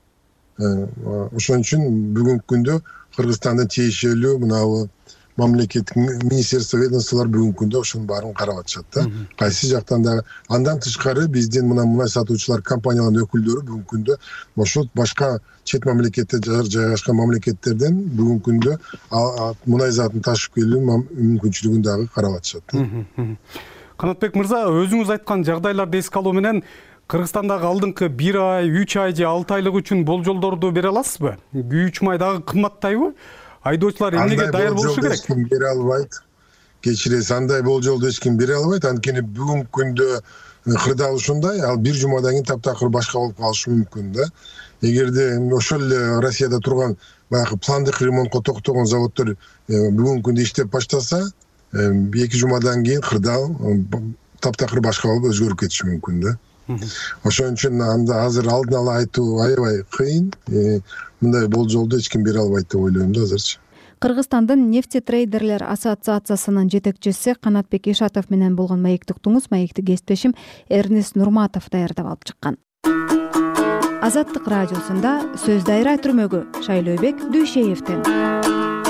Speaker 20: Ошон үчүн бүгүнкү күндө Кыргызстандын тиешелүү мынабу мамлекеттик министерство, ведомстволор бүгүнкү күндө ошонун баарын карап атышат да. Кайсы жактан да. Андан тышкары биздин мунай сатуучулар компаниялардын өкүлдөрү бүгүнкү күндө ошол башка чет мамлекетте жайгашкан мамлекеттерден бүгүнкү күндө мунай затын ташып келүү мүмкүнчүлүгүн дагы карап атышат да.
Speaker 19: Канатбек мырза, өзүңүз айткан жагдайларды эске алуу менен Кыргызстандагы алдыңкы 1 ай, 3 ай же 6 айлык үчүн болжолдорду бере аласызбы? Күйүүчү май дагы кымбаттайбы? Айдоочулар эмнеге даяр болушу керек?
Speaker 20: Эч ким бере албайт. Кечиресиз, андай болжолду эч ким бере албайт. Анткени бүгүнкү күндө кырдаал ушундай, ал бир жумадан кийин таптакыр башка болуп калышы мүмкүн да. Эгерде ошол эле Россияда турган баягы пландык ремонтко токтогон заводдор бүгүнкү күндө иштеп баштаса, 2 жумадан кийин кырдаал таптакыр башка болуп өзгөрүп кетиши мүмкүн да. Ошон үчүн азыр алдын ала айтуу аябай кыйын. Мындай болжолду эч ким бере албайт деп ойлойм да азырчы.
Speaker 2: Кыргызстандын нефтетрейдерлер ассоциациясынын жетекчиси Канатбек Ишатов менен болгон маекти уктуңуз. Маекти кесиптешим Эрнест Нурматов даярдап алып чыккан. Азаттык радиосунда сөз дайра түрмөгү Шайлообек Дүйшеевден.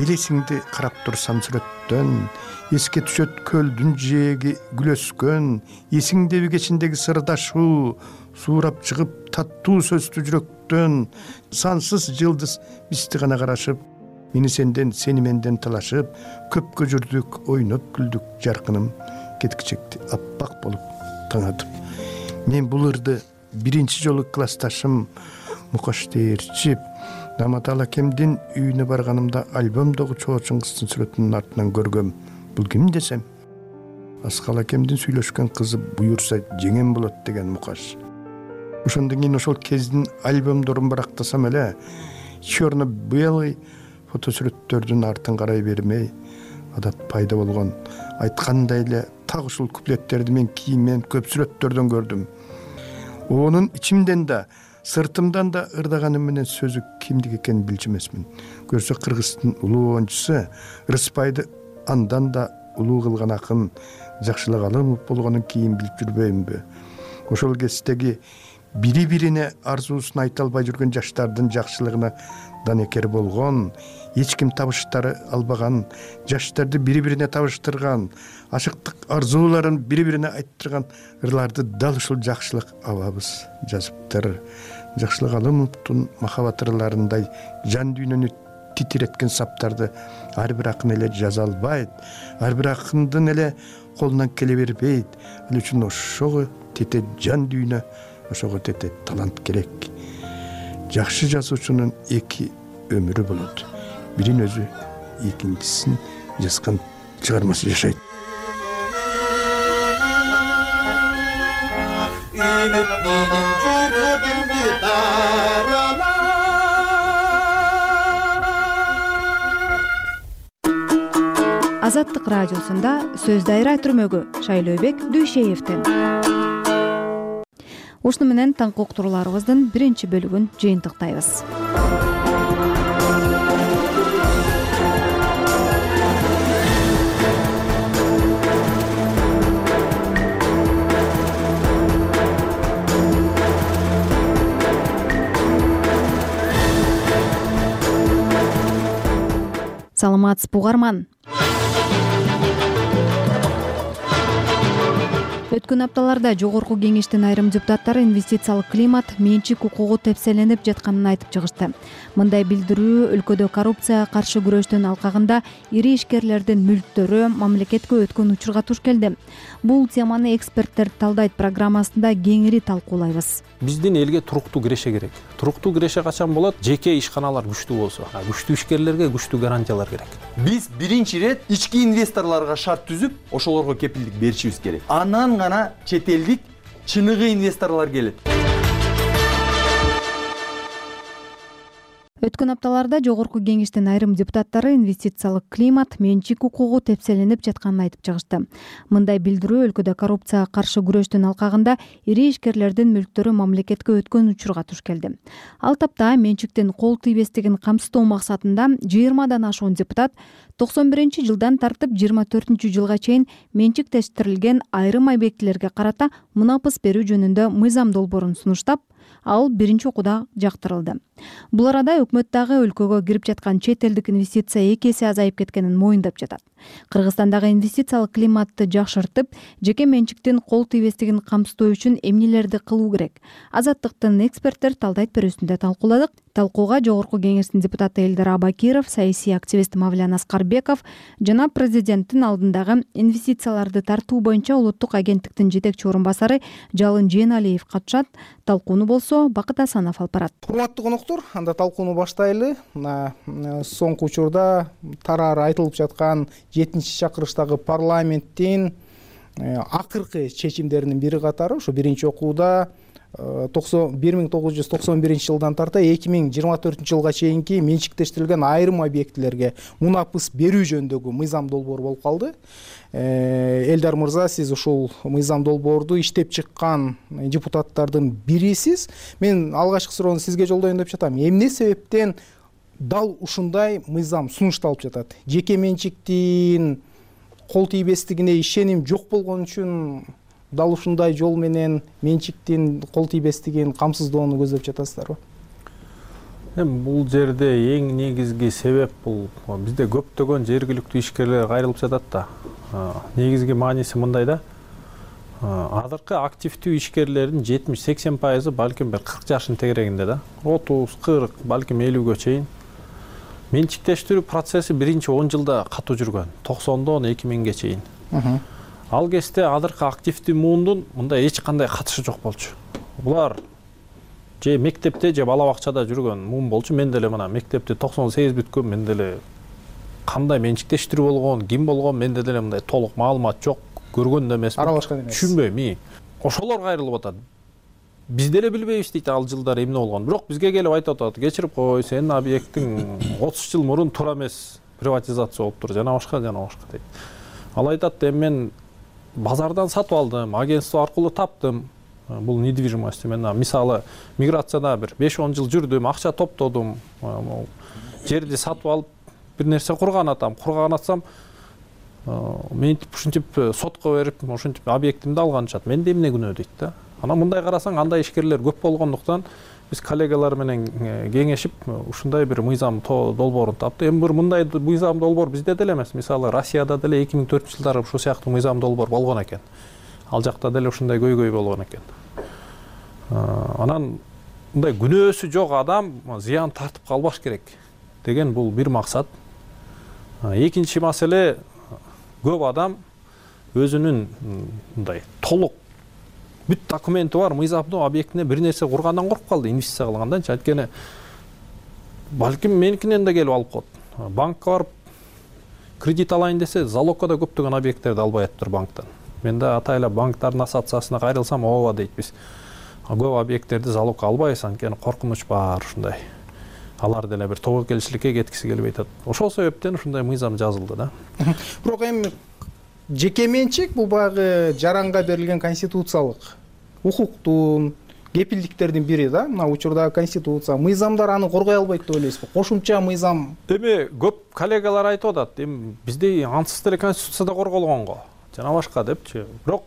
Speaker 21: элесиңди карап турсам сүрөттөн, эске түшөт көлдүн жээги гүл өскөн, эсиңдеби кечиндеги сырдашуу, суурап чыгып таттуу сөздүү жүрөктөн, сансыз жылдыз бизди гана карашып, мени сенден, сени менден талашып, көпкө жүрдүк, ойноп күлдүк, жаркыным кеткичекти аппак болуп таңатып. Мен бул ырды биринчи жолу классташым Мукаш Дээрчип Наматал акемдин үйүнө барганымда альбомдогу чоочун кыздын сүрөтүнүн артынан көргөм. Бул ким десем, Аскал акемдин сүйлөшкөн кызы буюрса жеңем болот деген Мукаш. Ошондон кийин ошол кездин альбомдорун барактасам эле, черно-белый фотосүрөттөрдүн артын карай бермей, адат пайда болгон. Айткандай эле так ушул куплеттерди мен кийинмен көп сүрөттөрдөн көрдүм. Онун ичимден да, сыртымдан да ырдаганым менен сөзү кимдик экенин билчү эмесмин. Көрсө Кыргыздын улуу оюнчусу Рыспайды андан да улуу кылган акын Жакшылык Алымов болгонун кийин билип жүрбөймүнбү? Ошол кездеги бири-бирине арзуусун айта албай жүргөн жаштардын жакшылыгына данекер болгон, эч ким табыштары албаган, жаштарды бири-бирине табыштырган, ашыктык арзууларын бири-бирине айттырган ырларды дал ушул Жакшылык абабыз жазыптыр. Жакшылык Алымовдун махабат ырларындай жан дүйнөнү титиреткен саптарды ар бир акын эле жаза албайт, ар бир акындын эле колунан келе бербейт. Ал үчүн ошого тете жан дүйнө, ошого тете талант керек. Жакшы жазуучунун эки өмүрү болот. Бирин өзү, экинчисин жазган чыгармасы жашайт.
Speaker 2: Азаттык радиосунда сөз дайра түрмөгү Шайлообек Дүйшеевдин. Ушуну менен таңкы уктурууларыбыздын биринчи бөлүгүн жыйынтыктайбыз. Саламатсызбы угарман. Өткөн апталарда Жогорку Кеңештин айрым депутаттары инвестициялык климат, менчик укугу тепселенип жатканын айтып чыгышты. Мындай билдирүү өлкөдө коррупцияга каршы күрөштүн алкагында ири ишкерлердин мүлктөрү мамлекетке өткөн учурга туш келди. Бул теманы эксперттер талдайт программасында кеңири талкуулайбыз.
Speaker 22: Биздин элге туруктуу киреше керек. Туруктуу киреше качан болот? Жеке ишканалар күчтүү болсо, күчтүү ишкерлерге күчтүү гарантиялар керек.
Speaker 23: Биз биринчи ирет ички инвесторлорго шарт түзүп, ошолорго кепилдик беришибиз керек. Анан гана чет элдик чыныгы инвесторлор келет.
Speaker 2: Өткөн апталарда Жогорку Кеңештин айрым депутаттары инвестициялык климат, менчик укугу тепселенип жатканын айтып чыгышты. Мындай билдирүү өлкөдө коррупцияга каршы күрөштүн алкагында ири ишкерлердин мүлктөрү мамлекетке өткөн учурга туш келди. Ал тапта менчиктин кол тийбестигин камсыздоо максатында 20дан ашуун депутат 91-жылдан тартып 24-жылга чейин менчиктештирилген айрым объектилерге карата мунапыс берүү жөнүндө мыйзам долбоорун сунуштап, ал биринчи окууда жактырылды. Бул арада өкмөт дагы өлкөгө кирип жаткан чет элдик инвестиция 2 эсе азайып кеткенин моюндап жатат. Кыргызстандагы инвестициялык климатты жакшыртып, жеке менчиктин кол тийбестигин камсыздоо үчүн эмнелерди кылуу керек? Азаттыктын эксперттер талдайт берүүсүндө талкууладык. Талкууга Жогорку Кеңештин депутаты Элдар Абакиров, саясий активист Мавлян Аскарбеков жана президенттин алдындагы инвестицияларды тартуу боюнча улуттук агенттиктин жетекчи орун басары Жалын Жээналиев катышат. Талкууну болсо Бакыт Асанов алып барат.
Speaker 24: Урматтуу коноктор, анда талкууну баштайлы. Соңку учурда тарары айтылып жаткан 7-чакырыштагы парламенттин акыркы чечимдеринин бири катары ушу биринчи окууда 1991-жылдан тарта 2024-жылга чейинки менчиктештирилген айрым объектилерге мунапыс берүү жөнүндөгү мыйзам долбоору болуп калды. Элдар мырза, сиз ушул мыйзам долбоорду иштеп чыккан депутаттардын бирисиз. Мен алгачкы суроону сизге жолдоюн деп жатам. Эмне себептен дал ушундай мыйзам сунушталып жатат? Жеке менчиктин кол тийбестигине ишеним жок болгон үчүн дал ушундай жол менен менчиктин кол тийбестигин камсыздоону көздөп жатасыздарбы?
Speaker 22: эми бул жерде эң негизги себеп бул бизде көптөгөн жергиликтүү ишкерлер кайрылып жатат да. Негизги мааниси мындай да. Азыркы активдүү ишкерлердин 70-80% балким 40 жаштын тегерегинде да. 30-40, балким 50-гө чейин. Менчиктештирүү процесси биринчи 10 жылда катуу жүргөн. 90дон 2000ге чейин. Ал кезде азыркы активдүү муундун мындай эч кандай катышы жок болчу. Булар же мектепте же бала бакчада жүргөн муун болчу. Мен деле мына мектепте 98 бүткөм, мен деле кандай менчиктештирүү болгон, ким болгон, менде деле мындай толук маалымат жок. Көргөн да эмес.
Speaker 24: Аралашкан эмес.
Speaker 22: Түшүнбөйм. Ошолор кайрылып атат. Биз деле билбейбиз дейт ал жылдар эмне болгон. Бирок бизге келип айтып атат, кечирип кой, сенин объекттиң 30 жыл мурун туура эмес приватизация болуптур, жана башка дейт. Ал айтат, эми мен базардан сатып алдым, агентство аркылуу таптым. Бул недвижимость. Мен мисалы миграцияда бир 5-10 жыл жүрдүм, акча топтодум. Жерди сатып алып бир нерсе курган атсам, мынтип ушинтип сотко берип, ушинтип объектимди алганчат. Менде эмне күнөө дейт да. Анан мындай карасаң, андай ишкерлер көп болгондуктан биз коллегалар менен кеңешип ушундай бир мыйзам долбоорун таптык. Эми бир мындай мыйзам долбоор бизде деле эмес. Мисалы Россияда деле 2004-жылдары ушул сыяктуу мыйзам долбоор болгон экен. Ал жакта деле ушундай көйгөй болгон экен. Анан мындай күнөөсү жок адам зыян тартып калбаш керек деген бул бир максат. Экинчи маселе, көп адам өзүнүн мындай толук бүт документи бар мыйзамдуу объектине бир нерсе кургандан коркуп калды, инвестиция кылганданчы. Анткени балким меникинен да келип алып коет. Банкка барып кредит алайын десе, залогко да көптөгөн объекттерди албай атыптыр банктан. Мен да атайлап банктардын ассоциациясына кайрылсам, ооба дейт, биз көп объекттерди залогко албайбыз, анткени коркунуч бар ушундай. Алар деле бир тобокелчиликке кеткиси келбей атат. Ошол себептен ушундай мыйзам жазылды да.
Speaker 24: Бирок эми жеке менчик бул баягы жаранга берилген конституциялык укуктун, кепилдиктердин бири да. Мына учурдагы конституция, мыйзамдар аны коргой албайт деп ойлойсузбу? Кошумча мыйзам.
Speaker 22: Эми көп коллегалар айтып атат, эми бизде ансыз деле конституцияда корголгон го, жана башка депчи. Бирок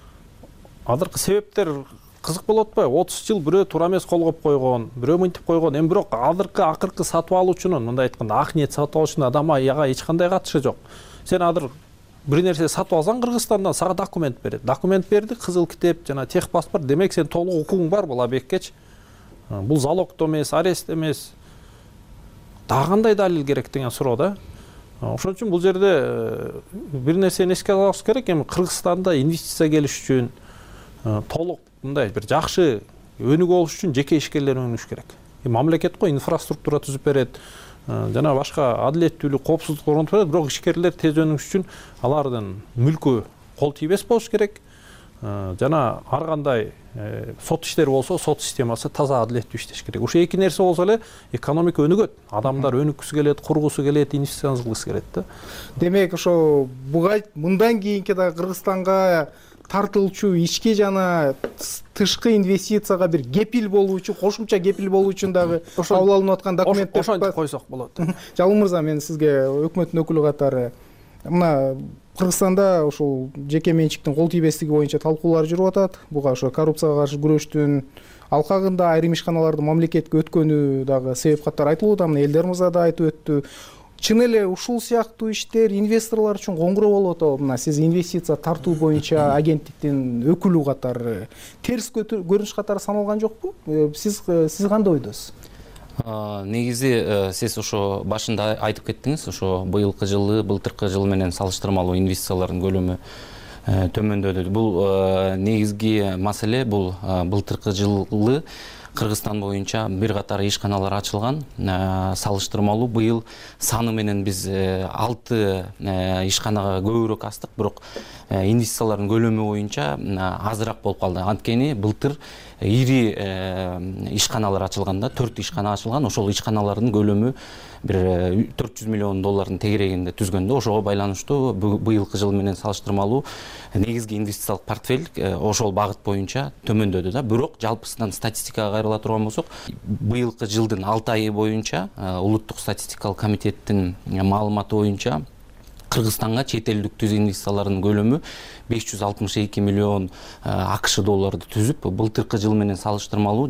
Speaker 22: азыркы себептер кызык болуп атпайбы? 30 жыл бирөө туура эмес колгоп койгон, бирөө мынтип койгон. Эми бирок акыркы сатып алуучунун, мындай айтканда, ак ниет сатып алуучунун адамга ага эч кандай катышы жок. Сен азыр бир нерсе сатып алсаң, Кыргызстандан сага документ берет. Документ берди, кызыл китеп жана техпаспорт, демек сен толук укугуң бар бул объектке. Бул залогдо эмес, арест эмес. Дагы кандай далил керек деген суроо да. Ошон үчүн бул жерде бир нерсени эске алабыз керек. Эми Кыргызстанда инвестиция келиш үчүн толук мындай бир жакшы өнүгүү болуш үчүн жеке ишкерлер өнүгүш керек. Мамлекет го инфраструктура түзүп берет, жана башка адилеттүүлүк, коопсуздук орнотуп берет, бирок ишкерлер тез өнүгүш үчүн алардын мүлкү кол тийбес болуш керек. Жана ар кандай сот иштери болсо, сот системасы таза адилеттүү иштеш керек. Ошо эки нерсе болсо эле экономика өнүгөт. Адамдар өнүккүсү келет, кургусу келет, инвестиция кылгысы келет да.
Speaker 24: Демек ошо буга мындан кийинки да Кыргызстанга тартылчу ички жана тышкы инвестицияга бир кепил болуучу, кошумча кепил болуучу дагы кабыл алынып аткан документтер
Speaker 22: ошентип койсок болот.
Speaker 24: Жалыл мырза, мен сизге өкмөттүн өкүлү катары мына Кыргызстанда ошол жеке менчиктин кол тийбестиги боюнча талкуулар жүрүп атат. Буга ошо коррупцияга каршы күрөштүн алкагында айрым ишканалардын мамлекетке өткөнү дагы себеп катары айтылууда. Мына Элдер мырза да айтып өттү. Чын эле ушул сыяктуу иштер инвесторлор үчүн коңгуроо болуп атабы? Мына сиз инвестиция тартуу боюнча агенттиктин өкүлү катары терс көрүнүш катары саналган жокпу? Сиз кандай ойдосуз?
Speaker 3: Негизи сиз ошо башында айтып кеттиңиз, ошо быйылкы жылы былтыркы жыл менен салыштырмалуу инвестициялардын көлөмү төмөндөдү. Бул негизги маселе, бул былтыркы жылы Кыргызстан боюнча бир катар ишканалар ачылган. Салыштырмалуу быйыл саны менен биз 6 ишканага көбүрөөк астык, бирок инвестициялардын көлөмү боюнча азыраак болуп калды. Анткени былтыр ири ишканалар ачылганда, 4 ишкана ачылган. Ошол ишканалардын көлөмү бир 400 миллион доллардын тегерегинде түзгөндө, ошого байланыштуу быйылкы жыл менен салыштырмалуу негизги инвестициялык портфель ошол багыт боюнча төмөндөдү да. Бирок жалпысынан статистикага кайрыла турган болсок, быйылкы жылдын 6 айы боюнча улуттук статистикалык комитеттин маалыматы боюнча Кыргызстанга чет элдик түз инвестициялардын көлөмү 562 миллион АКШ долларды түзүп, былтыркы жыл менен салыштырмалуу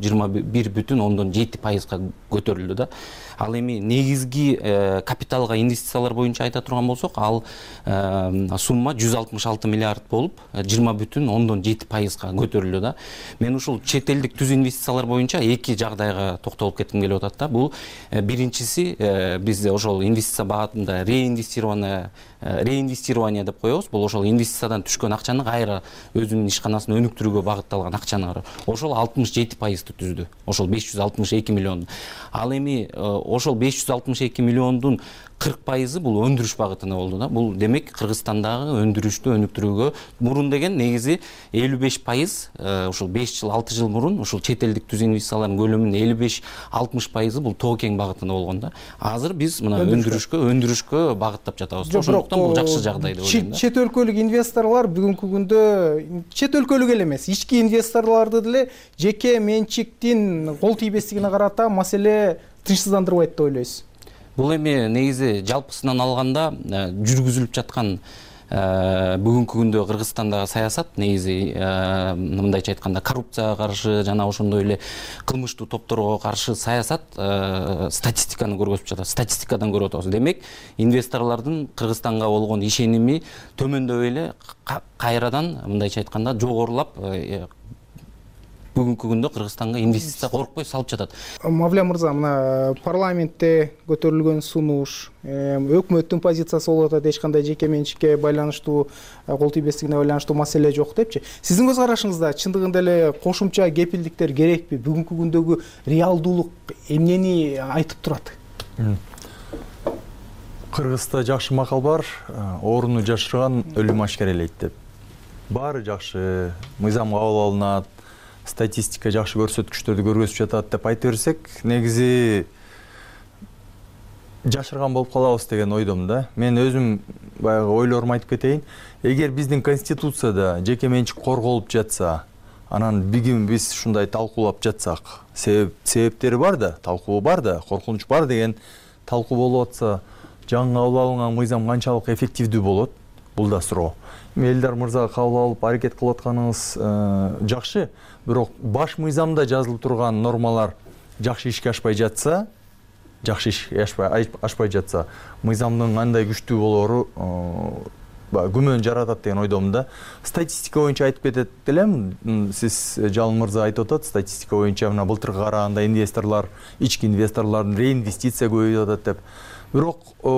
Speaker 3: 21,7% көтөрүлдү да. Ал эми негизги капиталга инвестициялар боюнча айта турган болсок, ал сумма 166 миллиард болуп, 20,7% көтөрүлдү да. Мен ушул чет элдик түз инвестициялар боюнча эки жагдайга токтолуп кетким келип атат да. Бул биринчиси, биз ошол инвестиция багытында реинвестирование деп коебуз. Бул ошол инвестициядан түшкөн акчаны кайра өзүнүн ишканасын өнүктүрүүгө багытталган акчаны ошол 67% түздү. Ошол 562 миллион. Ал эми ошол 562 миллиондун 40% бул өндүрүш багытына болду да. Бул демек Кыргызстандагы өндүрүштү өнүктүрүүгө мурун деген негизи 55%, ушул 5 жыл 6 жыл мурун ушул чет элдик түз инвестициялардын көлөмүнүн 55-60% бул тоо кен багытына болгон да. Азыр биз мына өндүрүшкө багыттап жатабыз. Ошондуктан бул жакшы жагдай деп ойлойм да.
Speaker 24: Чет өлкөлүк инвесторлор бүгүнкү күндө чет өлкөлүк эле эмес, ички инвесторлорду деле жеке менчиктин кол тийбестигине карата маселе тынчсыздандырбайт деп ойлойсуз?
Speaker 3: Бул эми негизи жалпысынан алганда жүргүзүлүп жаткан бүгүнкү күндө Кыргызстандагы саясат негизи мындайча айтканда коррупцияга каршы жана ошондой эле кылмыштуу топторго каршы саясат статистиканы көрсөтүп жатат. Статистикадан көрүп атабыз. Демек, инвесторлордун Кыргызстанга болгон ишеними төмөндөп эле кайрадан мындайча айтканда жогорулап бүгүнкү күндө Кыргызстанга инвестиция коркпой салып жатат.
Speaker 24: Мавля мырза, мына парламентте көтөрүлгөн сунуш, өкмөттүн позициясы болуп атат, эч кандай жеке менчикке байланыштуу, кол тийбестигине байланыштуу маселе жок депчи. Сиздин көз карашыңызда чындыгында эле кошумча кепилдиктер керекпи? Бүгүнкү күндөгү реалдуулук эмнени айтып турат?
Speaker 23: Кыргызда жакшы макал бар, ооруну жашырган өлүм ашкерелейт деп. Баары жакшы, мыйзам кабыл алынат, статистика жакшы көрсөткүчтөрдү көргөзүп жатат деп айта берсек, негизи жашырган болуп калабыз деген ойдомун да. Мен өзүм баягы ойлорумду айтып кетейин. Эгер биздин конституцияда жеке менчик корголуп жатса, анан биз ушундай талкуулап жатсак, себептери бар да, талкуу бар да, коркунуч бар деген талкуу болуп атса, жаңы кабыл алынган мыйзам канчалык эффективдүү болот? Бул да суроо. Элдар мырза кабыл алып аракет кылып атканыңыз жакшы, бирок баш мыйзамда жазылып турган нормалар жакшы ишке ашпай жатса, мыйзамдын кандай күчтүү болору күмөн жаратат деген ойдомун да. Статистика боюнча айтып кетет элем. Сиз Жалын мырза айтып атат, статистика боюнча мына былтыркы караганда инвесторлор, ички инвесторлордун реинвестиция көбөйүп атат деп. Бирок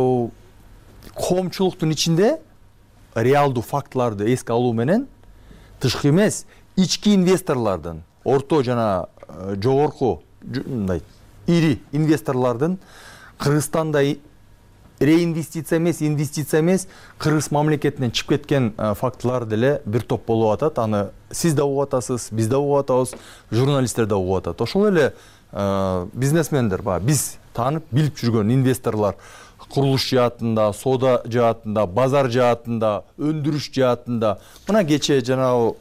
Speaker 23: коомчулуктун ичинде реалдуу фактыларды эске алуу менен тышкы эмес, ички инвесторлордун, орто жана жогорку мындай ири инвесторлордун Кыргызстанда реинвестиция эмес, Кыргыз мамлекетинен чыгып кеткен фактылар деле бир топ болуп атат. Аны сиз да угуп атасыз, биз да угуп атабыз, журналисттер да угуп атат. Ошол эле бизнесмендер, биз таанып билип жүргөн инвесторлор курулуш жаатында, соода жаатында, базар жаатында, өндүрүш жаатында. Мына кече жанагы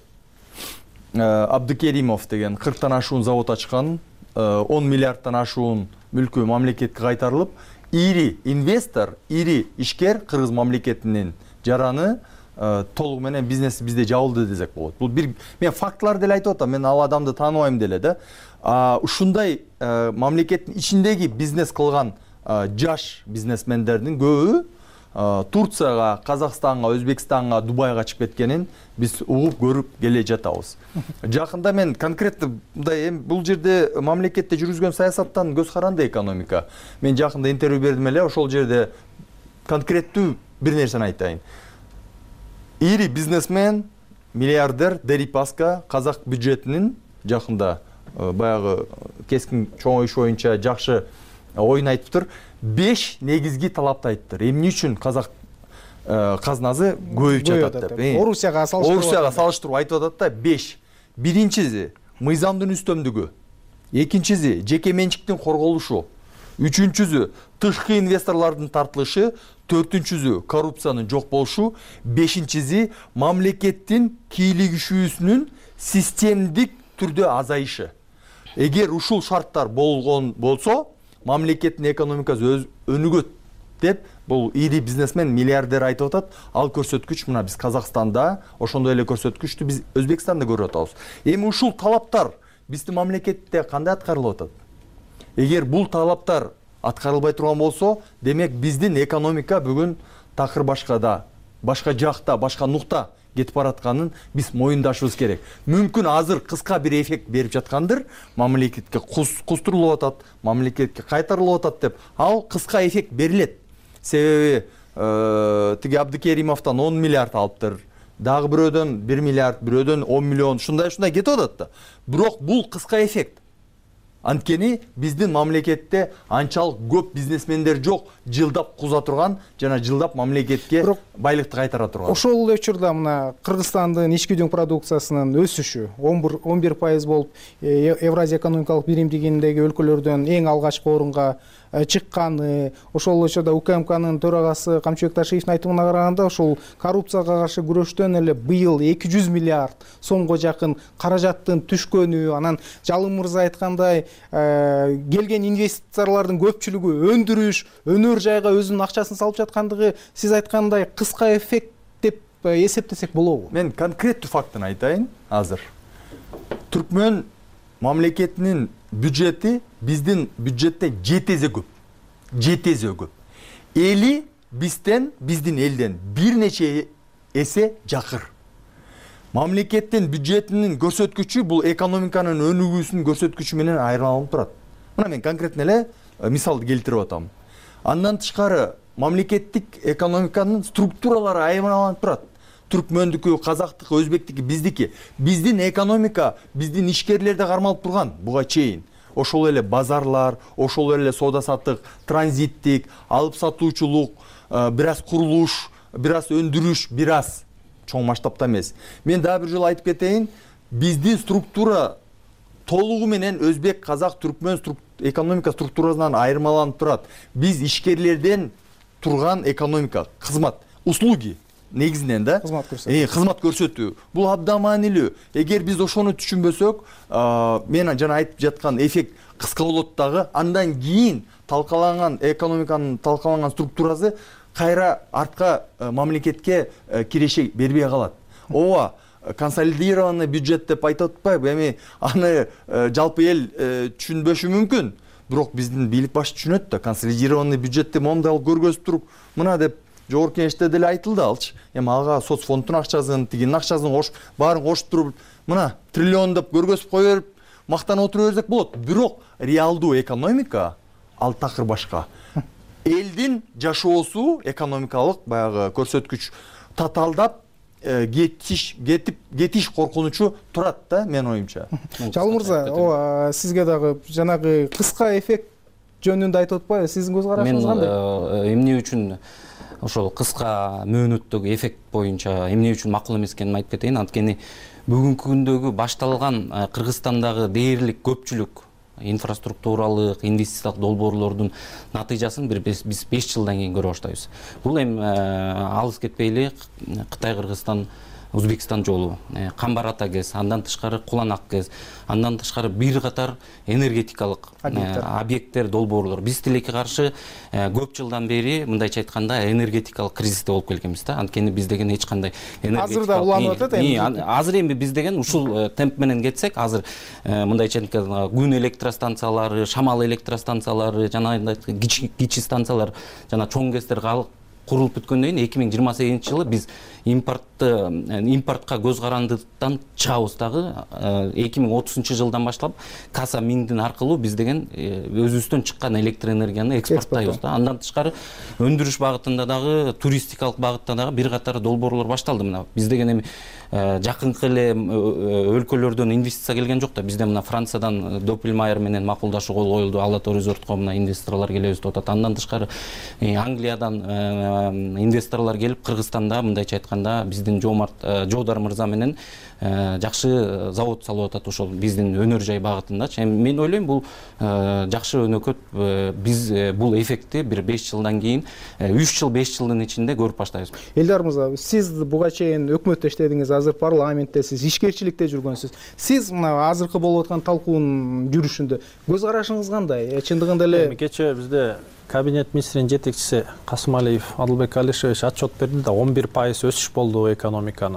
Speaker 23: Абдыкеримов деген 40тан ашуун завод ачкан, 10 миллиардтан ашуун мүлкү мамлекетке кайтарылып, ири инвестор, ири ишкер Кыргыз мамлекетинин жараны толугу менен бизнеси бизде жабылды десек болот. Бул бир мен фактылар деле айтып атам, мен ал адамды тааныбайм деле да. Ушундай мамлекеттин ичиндеги бизнес кылган жаш бизнесмендердин көбү Турцияга, Казакстанга, Өзбекстанга, Дубайга чыгып кеткенин биз угуп көрүп келе жатабыз. Жакында мен конкретно мындай бул жерде мамлекетте жүргүзгөн саясаттан көз каранды экономика. Мен жакында интервью бердим эле, ошол жерде конкреттүү бир нерсени айтайын. Ири бизнесмен, миллиардер Дерипаска казак бюджетинин жакында баягы кескин чоңоюш боюнча жакшы оюн айтыптыр. 5 негизги талапты айттыр. Эмне үчүн казак казнасы көбөйүп жатат деп.
Speaker 24: Орусияга
Speaker 23: салыштырып айтып атат да 5. Биринчиси мыйзамдын үстөмдүгү. Экинчиси жеке менчиктин корголушу. Үчүнчүсү тышкы инвесторлордун тартылышы. Төртүнчүсү коррупциянын жок болушу. Бешинчиси мамлекеттин кийлигишүүсүнүн системдик түрдө азайышы. Эгер ушул шарттар болгон болсо, мамлекеттин экономикасы өнүгөт деп бул ири бизнесмен миллиардер айтып атат, ал көрсөткүч мына биз Казакстанда ошондой эле көрсөткүчтү биз Өзбекстанда көрүп атабыз. Эми ушул талаптар биздин мамлекетте кандай аткарылып атат? Эгер бул талаптар аткарылбай турган болсо, демек биздин экономика бүгүн такыр башкада, башка жакта, башка нукта кетип баратканын биз моюндашыбыз керек. Мүмкүн азыр кыска бир эффект берип жаткандыр, мамлекетке кустурулуп атат, мамлекетке кайтарылып атат деп, ал кыска эффект берилет. Себеби тиги Абдыкеримовдон 10 миллиард алыптыр, дагы бирөөдөн 1 миллиард, бирөөдөн 10 миллион, шундай кетип атат да. Бирок бул кыска эффект. Анткени биздин мамлекетте анчалык көп бизнесмендер жок, жылдап куза турган жана жылдап мамлекетке байлыкты кайтара турган.
Speaker 24: Ошол эле учурда мына Кыргызстандын ички дүң продукциясынын өсүшү 11% болуп, Евразия экономикалык биримдигиндеги өлкөлөрдөн эң алгачкы орунга чыкканы, ошол эле учурда УКМКнын төрагасы Камчыбек Ташиевдин айтымына караганда, ошол коррупцияга каршы күрөштөн эле быйыл 200 миллиард сомго жакын каражаттын түшкөнү, анан Жалым мырза айткандай, келген инвесторлордун көпчүлүгү өндүрүш, өнөр жайга өзүнүн акчасын салып жаткандыгы, сиз айткандай кыска эффект деп эсептесек болобу?
Speaker 23: Мен конкреттүү фактын айтайын азыр. Түркмөн мамлекетинин бюджети биздин бюджеттен 7 эсе көп. 7 эсе көп. Эли биздин элден бир нече эсе жакыр. Мамлекеттин бюджетинин көрсөткүчү бул экономиканын өнүгүүсүнүн көрсөткүчү менен айырмаланып турат. Мына мен конкретно эле мисалды келтирип атам. Андан тышкары мамлекеттик экономиканын структуралары айырмаланып турат. Түркмөндүкү, казактыкы, өзбектики, биздики. Биздин экономика, биздин ишкерлерде кармалып турган буга чейин. Ошол эле базарлар, ошол эле соода саттык, транзиттик, алып сатуучулук, бир аз курулуш, бир аз өндүрүш, бир аз чоң масштабта эмес. Мен дагы бир жолу айтып кетейин, биздин структура толугу менен өзбек, казак, түркмөн экономика структурасынан айырмаланып турат. Биз ишкерлерден турган экономика, кызмат, услуги негизинен да кызмат көрсөтүү. Бул абдан маанилүү. Эгер биз ошону түшүнбөсөк, мен жана айтып жаткан эффект кыска болот дагы, андан кийин талкаланган экономиканын талкаланган структурасы кайра артка мамлекетке киреше бербей калат. Ооба, консолидированный бюджет деп айтып атпайбы, эми аны жалпы эл түшүнбөшү мүмкүн. Бирок биздин бийлик башы түшүнөт да, консолидированный бюджетти момдал көргөзүп туруп, мына деп жогорку кеңеште деле айтылды алчы. Эми ага соцфонддун акчасын, тигинин акчасын баарын кошуп туруп, мына триллион деп көргөзүп кое берип, мактанып отура берсек болот. Бирок реалдуу экономика ал такыр башка. Элдин жашоосу экономикалык баягы көрсөткүч татаалдап кетиш коркунучу турат да, мен оюмча.
Speaker 24: Жалым мырза, сизге дагы жанагы кыска эффект жөнүндө айтып атпайбы? Сиздин көз карашыңыз кандай?
Speaker 3: Мен эмне үчүн ошол кыска мөөнөттөгү эффект боюнча эмне үчүн макул эмес экенин айтып кетейин. Анткени бүгүнкү күндөгү башталган Кыргызстандагы дээрлик көпчүлүк инфраструктуралык, инвестициялык долбоорлордун натыйжасын биз 5 жылдан кийин көрө баштайбыз. Бул эми алыс кетпей эле Кытай, Кыргызстан, Өзбекстан жолу, Камбар-Ата КЭЗ, андан тышкары Куланак КЭЗ, андан тышкары бир катар энергетикалык объекттер, долбоорлор. Биз тилекке каршы көп жылдан бери, мындайча айтканда, энергетикалык кризисте болуп келгенбиз да. Анткени биз деген эч кандай энергетикалык
Speaker 24: азыр да уланып атат эми.
Speaker 3: Азыр эми биз деген ушул темп менен кетсек, азыр мындайча айтканда күн электростанциялары, шамал электростанциялары, жана кичи станциялар, жана чоң КЭЗдер курулуп бүткөндөн кийин 2028 жылы биз импортко көз карандыктан чыгабыз дагы. 2030 жылдан баштап Каса Миндин аркылуу биз деген өзүбүздөн чыккан электр энергияны экспорттайбыз да. Андан тышкары өндүрүш багытында дагы, туристикалык багытта дагы бир катар долбоорлор башталды. Мына биз деген эми жакынкы эле өлкөлөрдөн инвестиция келген жок да. Бизде мына Франциядан Доппельмайер менен макулдашуу кол коюлду. Алато резортко мына инвесторлор келебиз деп атат. Андан тышкары Англиядан инвесторлор келип Кыргызстанда мындайча айтканда биздин Жоодар мырза менен жакшы завод салып атат ошол биздин өнөр жай багытындачы. Мен ойлойм бул жакшы өнөкөт. Биз бул эффектти бир 5 жылдан кийин 3 жыл 5 жылдын ичинде көрүп баштайбыз.
Speaker 24: Элдар мырза, сиз буга чейин өкмөттө иштедиңиз, азыр парламентте сиз ишкерчиликте жүргөнсүз. Сиз мына азыркы болуп аткан талкуунун жүрүшүндө көз карашыңыз кандай? Чындыгында эле
Speaker 22: кечээ бизде кабинет министринин жетекчиси Касымалиев Адылбек Алишевич отчет берди да 11% өсүш болду экономиканын.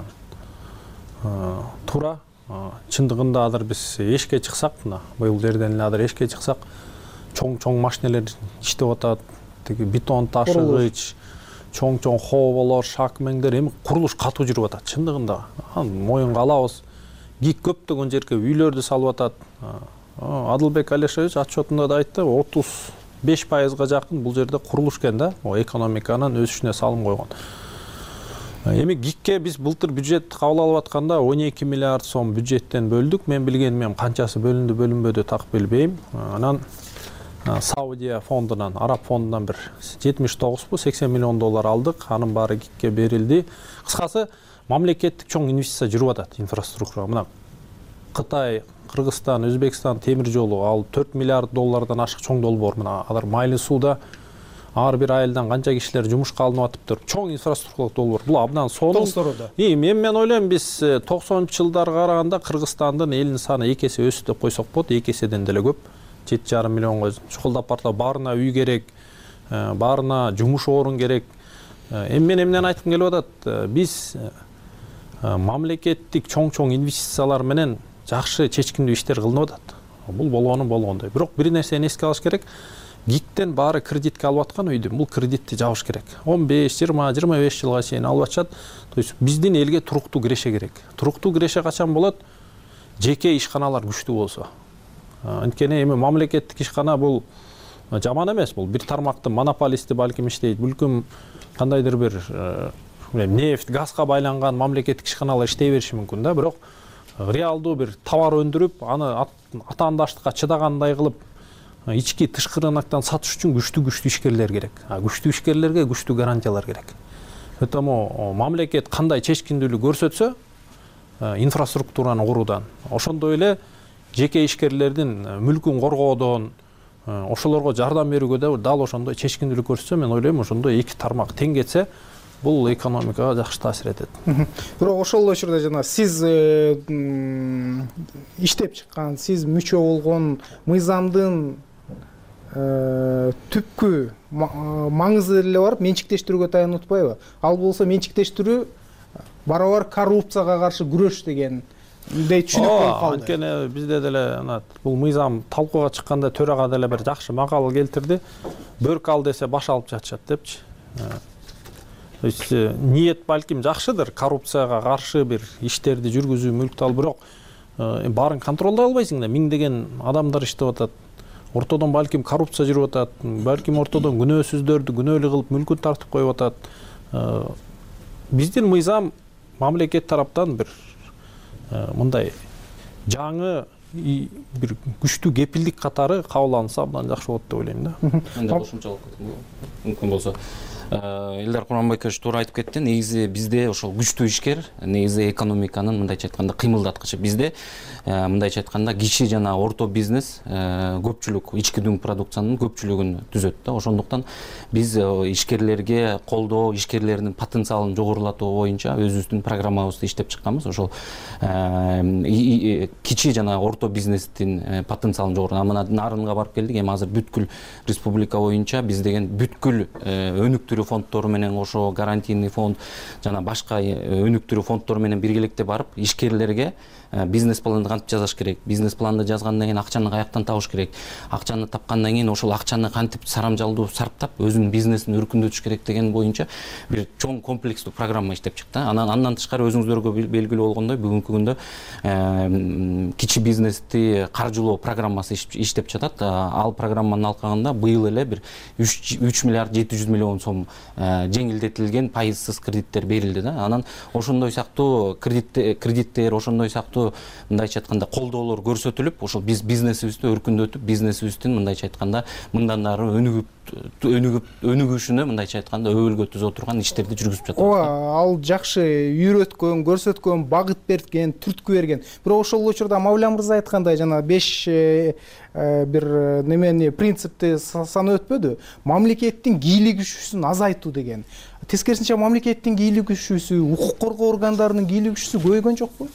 Speaker 22: Туура. Чындыгында азыр биз эшикке чыксак, мына быйыл жерден эле азыр эшикке чыксак, чоң маштинелер иштеп атат. Тиги бетон ташыгыч, чоң хооболор, шакмеңдер, эми курулуш катуу жүрүп атат чындыгында. Моюнга алабыз. ГИК көптөгөн жерге үйлөрдү салып атат. Адылбек Алишевич отчетунда да айтты, 35%га жакын бул жерде курулуш экен да, экономиканын өсүшүнө салым койгон. Эми ГИКке биз былтыр бюджет кабыл алып атканда 12 миллиард сом бюджеттен бөлдүк. Мен билгеним канчасы бөлүндү, бөлүнбөдү так билбейм. Анан Саудия фондунан, Араб фондунан бир 79-80 миллион доллар алдык. Анын баары ГИКке берилди. Кыскасы, мамлекеттик чоң инвестиция жүрүп атат инфраструктурага. Мына Кытай, Кыргызстан, Өзбекстан темир жолу ал 4 миллиард доллардан ашык чоң долбоор. Мына алар Майлы сууда ар бир айылдан канча кишилер жумушка алынып атыптыр. Чоң инфраструктуралык долбоор. Бул абдан сонун. Мен ойлойм, биз 90-жылдарга караганда Кыргызстандын элинин саны 2 эсе өсүп деп койсок болот, 2 эседен деле көп. 7,5 миллионго чукулдап барса, баарына үй керек, баарына жумуш орун керек. Эми мен эмнени айткым келип атат? Биз мамлекеттик чоң инвестициялар менен жакшы чечкиндүү иштер кылынып атат. Бул болгондой. Бирок бир нерсени эске алыш керек. ГИКтен баары кредитке алып аткан үйдү, бул кредитти жабыш керек. 15, 20, 25 жылга чейин алып атышат. То есть биздин элге туруктуу киреше керек. Туруктуу киреше качан болот? Жеке ишканалар күчтүү болсо. Анткени эми мамлекеттик ишкана бул жаман эмес, бул бир тармактын монополисти балким иштейт. Бүлкүм кандайдыр бир нефть, газга байланган мамлекеттик ишканалар иштей бериши мүмкүн да, бирок реалдуу бир товар өндүрүп, аны атаандаштыкка чыдагандай кылып, ички тышкы рыноктон сатыш үчүн күчтүү ишкерлер керек. Күчтүү ишкерлерге күчтүү гарантиялар керек. Поэтому мамлекет кандай чечкиндүүлүк көрсөтсө, инфраструктураны куруудан, ошондой эле жеке ишкерлердин мүлкүн коргоодон, ошолорго жардам берүүгө да дал ошондой чечкиндүүлүк көрсөтсө, мен ойлойм ошондой эки тармак тең кетсе, бул экономикага жакшы таасир этет.
Speaker 24: Бирок ошол учурда жана сиз иштеп чыккан, сиз мүчө болгон мыйзамдын түпкү маңызы эле барып менчиктештирүүгө таянып атпайбы? Ал болсо менчиктештирүү барабар коррупцияга каршы күрөш деген түшүнүк болуп калды.
Speaker 22: Анткени бизде деле бул мыйзам талкууга чыкканда төрага деле бир жакшы макал келтирди. Бөрк ал десе баш алып жатышат депчи. То есть ниет балким жакшыдыр, коррупцияга каршы бир иштерди жүргүзүү, мүлктү алып, бирок баарын контролдой албайсың да. Миңдеген адамдар иштеп атат. Ортодон балким коррупция жүрүп атат. Балким ортодон күнөөсүздөрдү күнөөлүү кылып мүлкүн тартып коюп атат. Биздин мыйзам мамлекет тараптан бир мындай жаңы бир күчтүү кепилдик катары кабыл алынса абдан жакшы болот деп ойлойм да.
Speaker 3: Мен да кошумчалык мүмкүн болсо. Элдар Курманбекович туура айтып кетти. Негизи бизде ошол күчтүү ишкер, негизи экономиканын мындайча айтканда кыймылдаткычы. Бизде мындайча айтканда кичи жана орто бизнес көпчүлүк ички дүң продукциянын көпчүлүгүн түзөт да. Ошондуктан биз ишкерлерге колдоо, ишкерлердин потенциалын жогорулатуу боюнча өзүбүздүн программабызды иштеп чыкканбыз. Ошол кичи жана орто бизнестин потенциалын жогорулатуу. Мына нарынга барып келдик. Эми азыр бүткүл республика боюнча биз деген бүткүл өнүктүрүү фонддору менен ошо гарантийный фонд жана башка өнүктүрүү фонддору менен биргеликте барып ишкерлерге бизнес планды кантип жазыш керек, бизнес планды жазгандан кийин акчаны каяктан табыш керек, акчаны тапкандан кийин ошол акчаны кантип сарамжалдуу сарптап өзүнүн бизнесин өркүндөтүш керек деген боюнча бир чоң комплекстүү программа иштеп чыкты. Андан тышкары өзүңүздөргө белгилүү болгондой бүгүнкү күндө кичи бизнести каржылоо программасы иштеп жатат. Ал программанын алкагында быйыл эле бир 3 миллиард 700 миллион сом жеңилдетилген пайызсыз кредиттер берилди да. Анан ошондой сыяктуу кредиттер, ошондой сыяктуу мындайча айтканда колдоолор көрсөтүлүп, ошол биз бизнесибизди өркүндөтүп, бизнесибиздин мындайча айтканда мындан ары өнүгүшүнө мындайча айтканда өбөлгө түзө турган иштерди жүргүзүп жатабыз.
Speaker 24: Ооба, ал жакшы үйрөткөн, көрсөткөн, багыт берген, түрткү берген. Бирок ошол учурда Мавля мырза айткандай жана 5 бир немени принципти санап өтпөдү. Мамлекеттин кийлик күчүсүн азайтуу деген. Тескерисинче мамлекеттин кийлик күчүсү, укук коргоо органдарынын кийлик күчүсү көбөйгөн жокпу?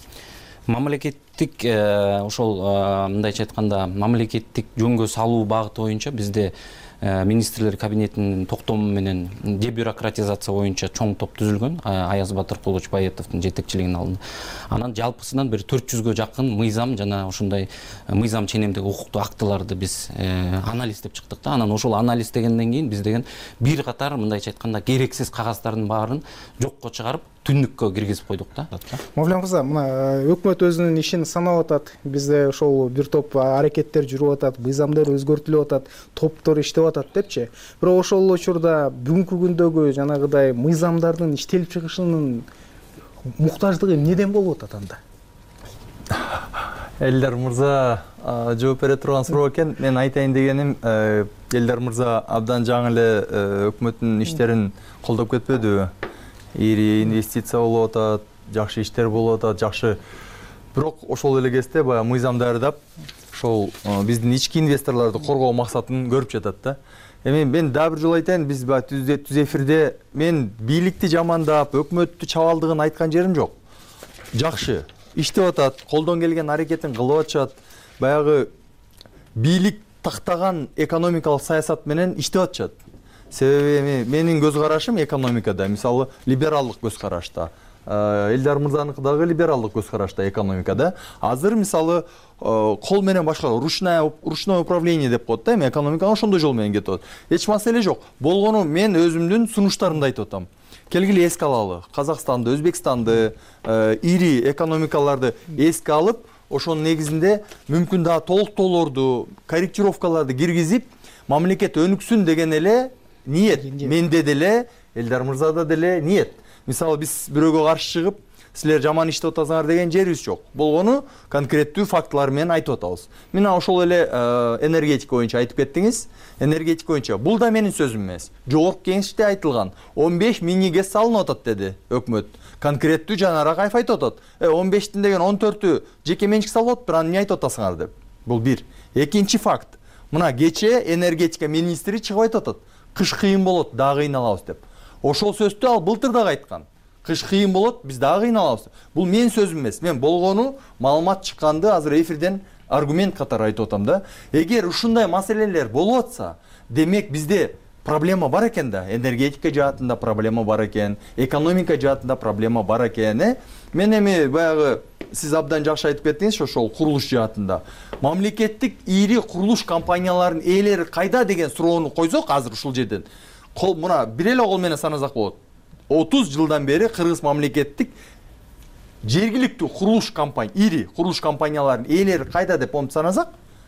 Speaker 3: министрлер кабинетинин токтому менен дебюрократизация боюнча чоң топ түзүлгөн Аяз Батыркулович Баетовдун жетекчилигинин алдында. Анан жалпысынан бир 400гө жакын мыйзам жана ошондой мыйзам ченемдеги укуктуу актыларды биз анализдеп чыктык да. Анан ошол анализдегенден кийин биз деген бир катар мындайча айтканда керексиз кагаздардын баарын жокко чыгарып түндүккө киргизип койдук да.
Speaker 24: Мавлен кызы, мына өкмөт өзүнүн ишин санап атат. Бизде ошол бир топ аракеттер жүрүп атат, мыйзамдар өзгөртүлүп атат, топтор иштеп атат депчи. Бирок ошол учурда бүгүнкү күндөгү жанагыдай мыйзамдардын иштелип чыгышынын муктаждыгы эмнеден болуп атат анда?
Speaker 23: Элдар мырза жооп бере турган суроо экен. Мен айтайын дегеним, Элдар мырза абдан жаңы эле өкмөттүн иштерин колдоп кетпедиби? Ири инвестиция болуп атат, жакшы иштер болуп атат, жакшы. Бирок ошол эле кезде баягы мыйзам даярдап, ошол биздин ички инвесторлорду коргоо максатын көрүп жатат да. Эми мен дагы бир жолу айтайын, биз түз эфирде мен бийликти жамандап, өкмөттү чабалдыгын айткан жерим жок. Жакшы иштеп атат, колдон келген аракетин кылып атышат. Баягы бийлик тактаган экономикалык саясат менен иштеп атышат. Себеби менин көз карашым экономикада, мисалы, либералдык көз карашта. Элдар мырзаныкы дагы либералдык көз карашта экономикада. Азыр мисалы кол менен башкаруу, ручное управление деп коет да, эми экономика ошондой жол менен кетип атат. Эч маселе жок. Болгону мен өзүмдүн сунуштарымды айтып атам. Келгиле эске алалы. Казакстанды, Өзбекстанды, ири экономикаларды эске алып, ошонун негизинде мүмкүн да толуктоолорду, корректировкаларды киргизип, мамлекет өнүксүн деген эле ниет. Менде деле, Элдар мырзада деле ниет. Мисалы биз бирөөгө каршы чыгып, силер жаман иштеп атасыңар деген жерибиз жок. Болгону конкреттүү фактылар менен айтып атабыз. Мен ошол эле энергетика боюнча айтып кеттиңиз. Энергетика боюнча бул да менин сөзүм эмес. Жогорку кеңеште айтылган 15 миң ГЭС салынып атат деди өкмөт. Конкреттүү Жанар Акаев айтып атат. 15тин деген 14-ү жеке менчик салып атып, анан эмне айтып атасыңар деп. Бул бир. Экинчи факт. Мына кече энергетика министри чыгып айтып атат. Кыш кыйын болот, дагы кыйналабыз деп. Ошол сөздү ал былтыр дагы айткан. Кыш кыйын болот, биз дагы кыйналабыз. Бул менин сөзүм эмес. Мен болгону маалымат чыкканды азыр эфирден аргумент катары айтып атам да. Эгер ушундай маселелер болуп атса, демек бизде проблема бар экен да. Энергетика жаатында проблема бар экен, экономика жаатында проблема бар экен. Мен эми баягы сиз абдан жакшы айтып кеттиңиз ошол курулуш жаатында. Мамлекеттик ири курулуш компанияларынын ээлери кайда деген суроону койсок азыр ушул жерден. Мына бир эле кол менен санасак болот. 30 жылдан бери кыргыз мамлекеттик жергиликтүү курулуш компания, ири курулуш компанияларынын ээлери кайда деп санасак,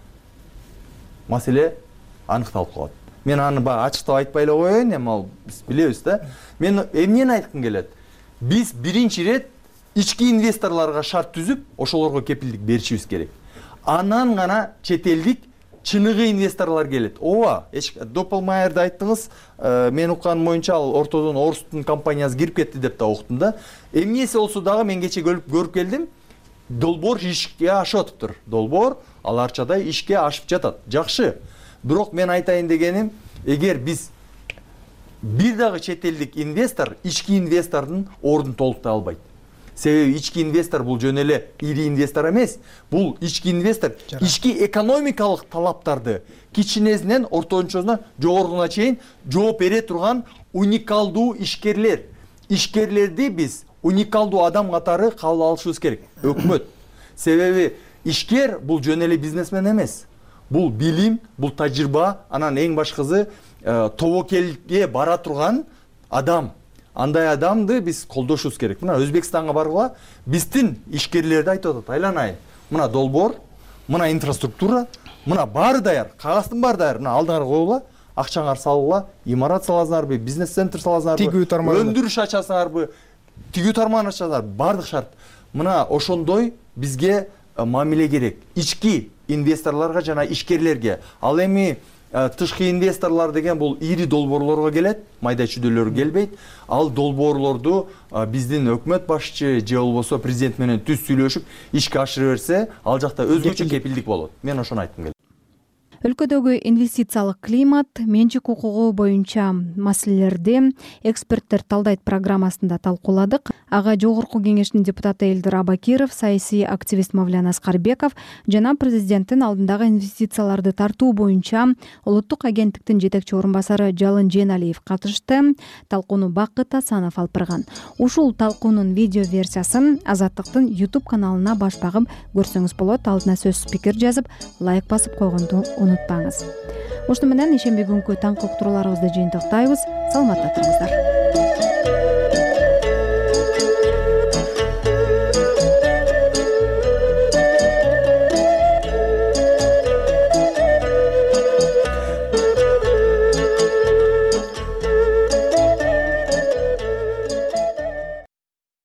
Speaker 23: маселе аныкталып калат. Мен аны ачыктап айтпай эле коеюн, эми ал биз билебиз да. Мен эмнени айткым келет? Биз биринчи рет ички инвесторлорго шарт түзүп, ошолорго кепилдик беришибиз керек. Анан гана чет элдик чыныгы инвесторлор келет. Ооба, Допплмайерди айттыңыз, мен укканым боюнча ал ортодон орустун компаниясы кирип кетти деп да уктум да. Эмнеси болсо дагы мен кече көрүп келдим. Долбоор ишке ашып атыптыр. Долбоор ал арчадай ишке ашып жатат. Жакшы. Бирок мен айтайын дегеним, эгер биз бир дагы чет элдик инвестор ички инвестордун ордун толуктай албайт. Себеби ички инвестор бул жөн эле ири инвестор эмес. Бул ички инвестор ички экономикалык талаптарды кичинесинен ортончосуна жогоруна чейин жооп бере турган уникалдуу ишкерлер. Ишкерлерди биз уникалдуу адам катары кабыл алышыбыз керек. Өкмөт. Себеби ишкер бул жөн эле бизнесмен эмес. Бул билим, бул тажрыйба, анан эң башкысы тобокелге бара турган адам. Андай адамды биз колдошубуз керек. Мына Өзбекстанга баргыла, биздин ишкерлерди айтып атат, айланайын. Мына долбоор, мына инфраструктура, мына баары даяр, кагаздын баары даяр. Мына алдыңарга койгула, акчаңар салгыла, имарат саласыңарбы, бизнес-центр саласыңарбы,
Speaker 24: тигүү тармагы,
Speaker 23: өндүрүш ачасыңарбы, тигүү тармагын ачасыңарбы, баардык шарт. Мына ошондой бизге мамиле керек. Ички инвесторлорго жана ишкерлерге. Ал эми тышкы инвесторлор деген бул ири долбоорлорго келет, майда чүйдөлөр келбейт. Ал долбоорлорду биздин өкмөт башчы же болбосо президент менен түз сүйлөшүп ишке ашыра берсе, ал жакта өзгөчө кепилдик болот. Мен ошону айткым келет.
Speaker 2: Өлкөдөгү инвестициялык климат, менчик укугу боюнча маселелерди эксперттер талдайт программасында талкууладык. Ага жогорку кеңештин депутаты Элдир Абакиров, саясий активист Мавлян Аскарбеков жана президенттин алдындагы инвестицияларды тартуу боюнча улуттук агенттиктин жетекчи орун басары Жалын Женалиев катышты. Талкууну Бакыт Асанов алып барган. Ушул талкуунун видео версиясын Азаттыктын YouTube каналына баш багып көрсөңүз болот. Алдына сөз пикир жазып, лайк басып койгонду унутпаңыз. Ушуну менен ишемби күнкү таңкы уктурууларыбызды жыйынтыктайбыз. Саламатта туруңуздар.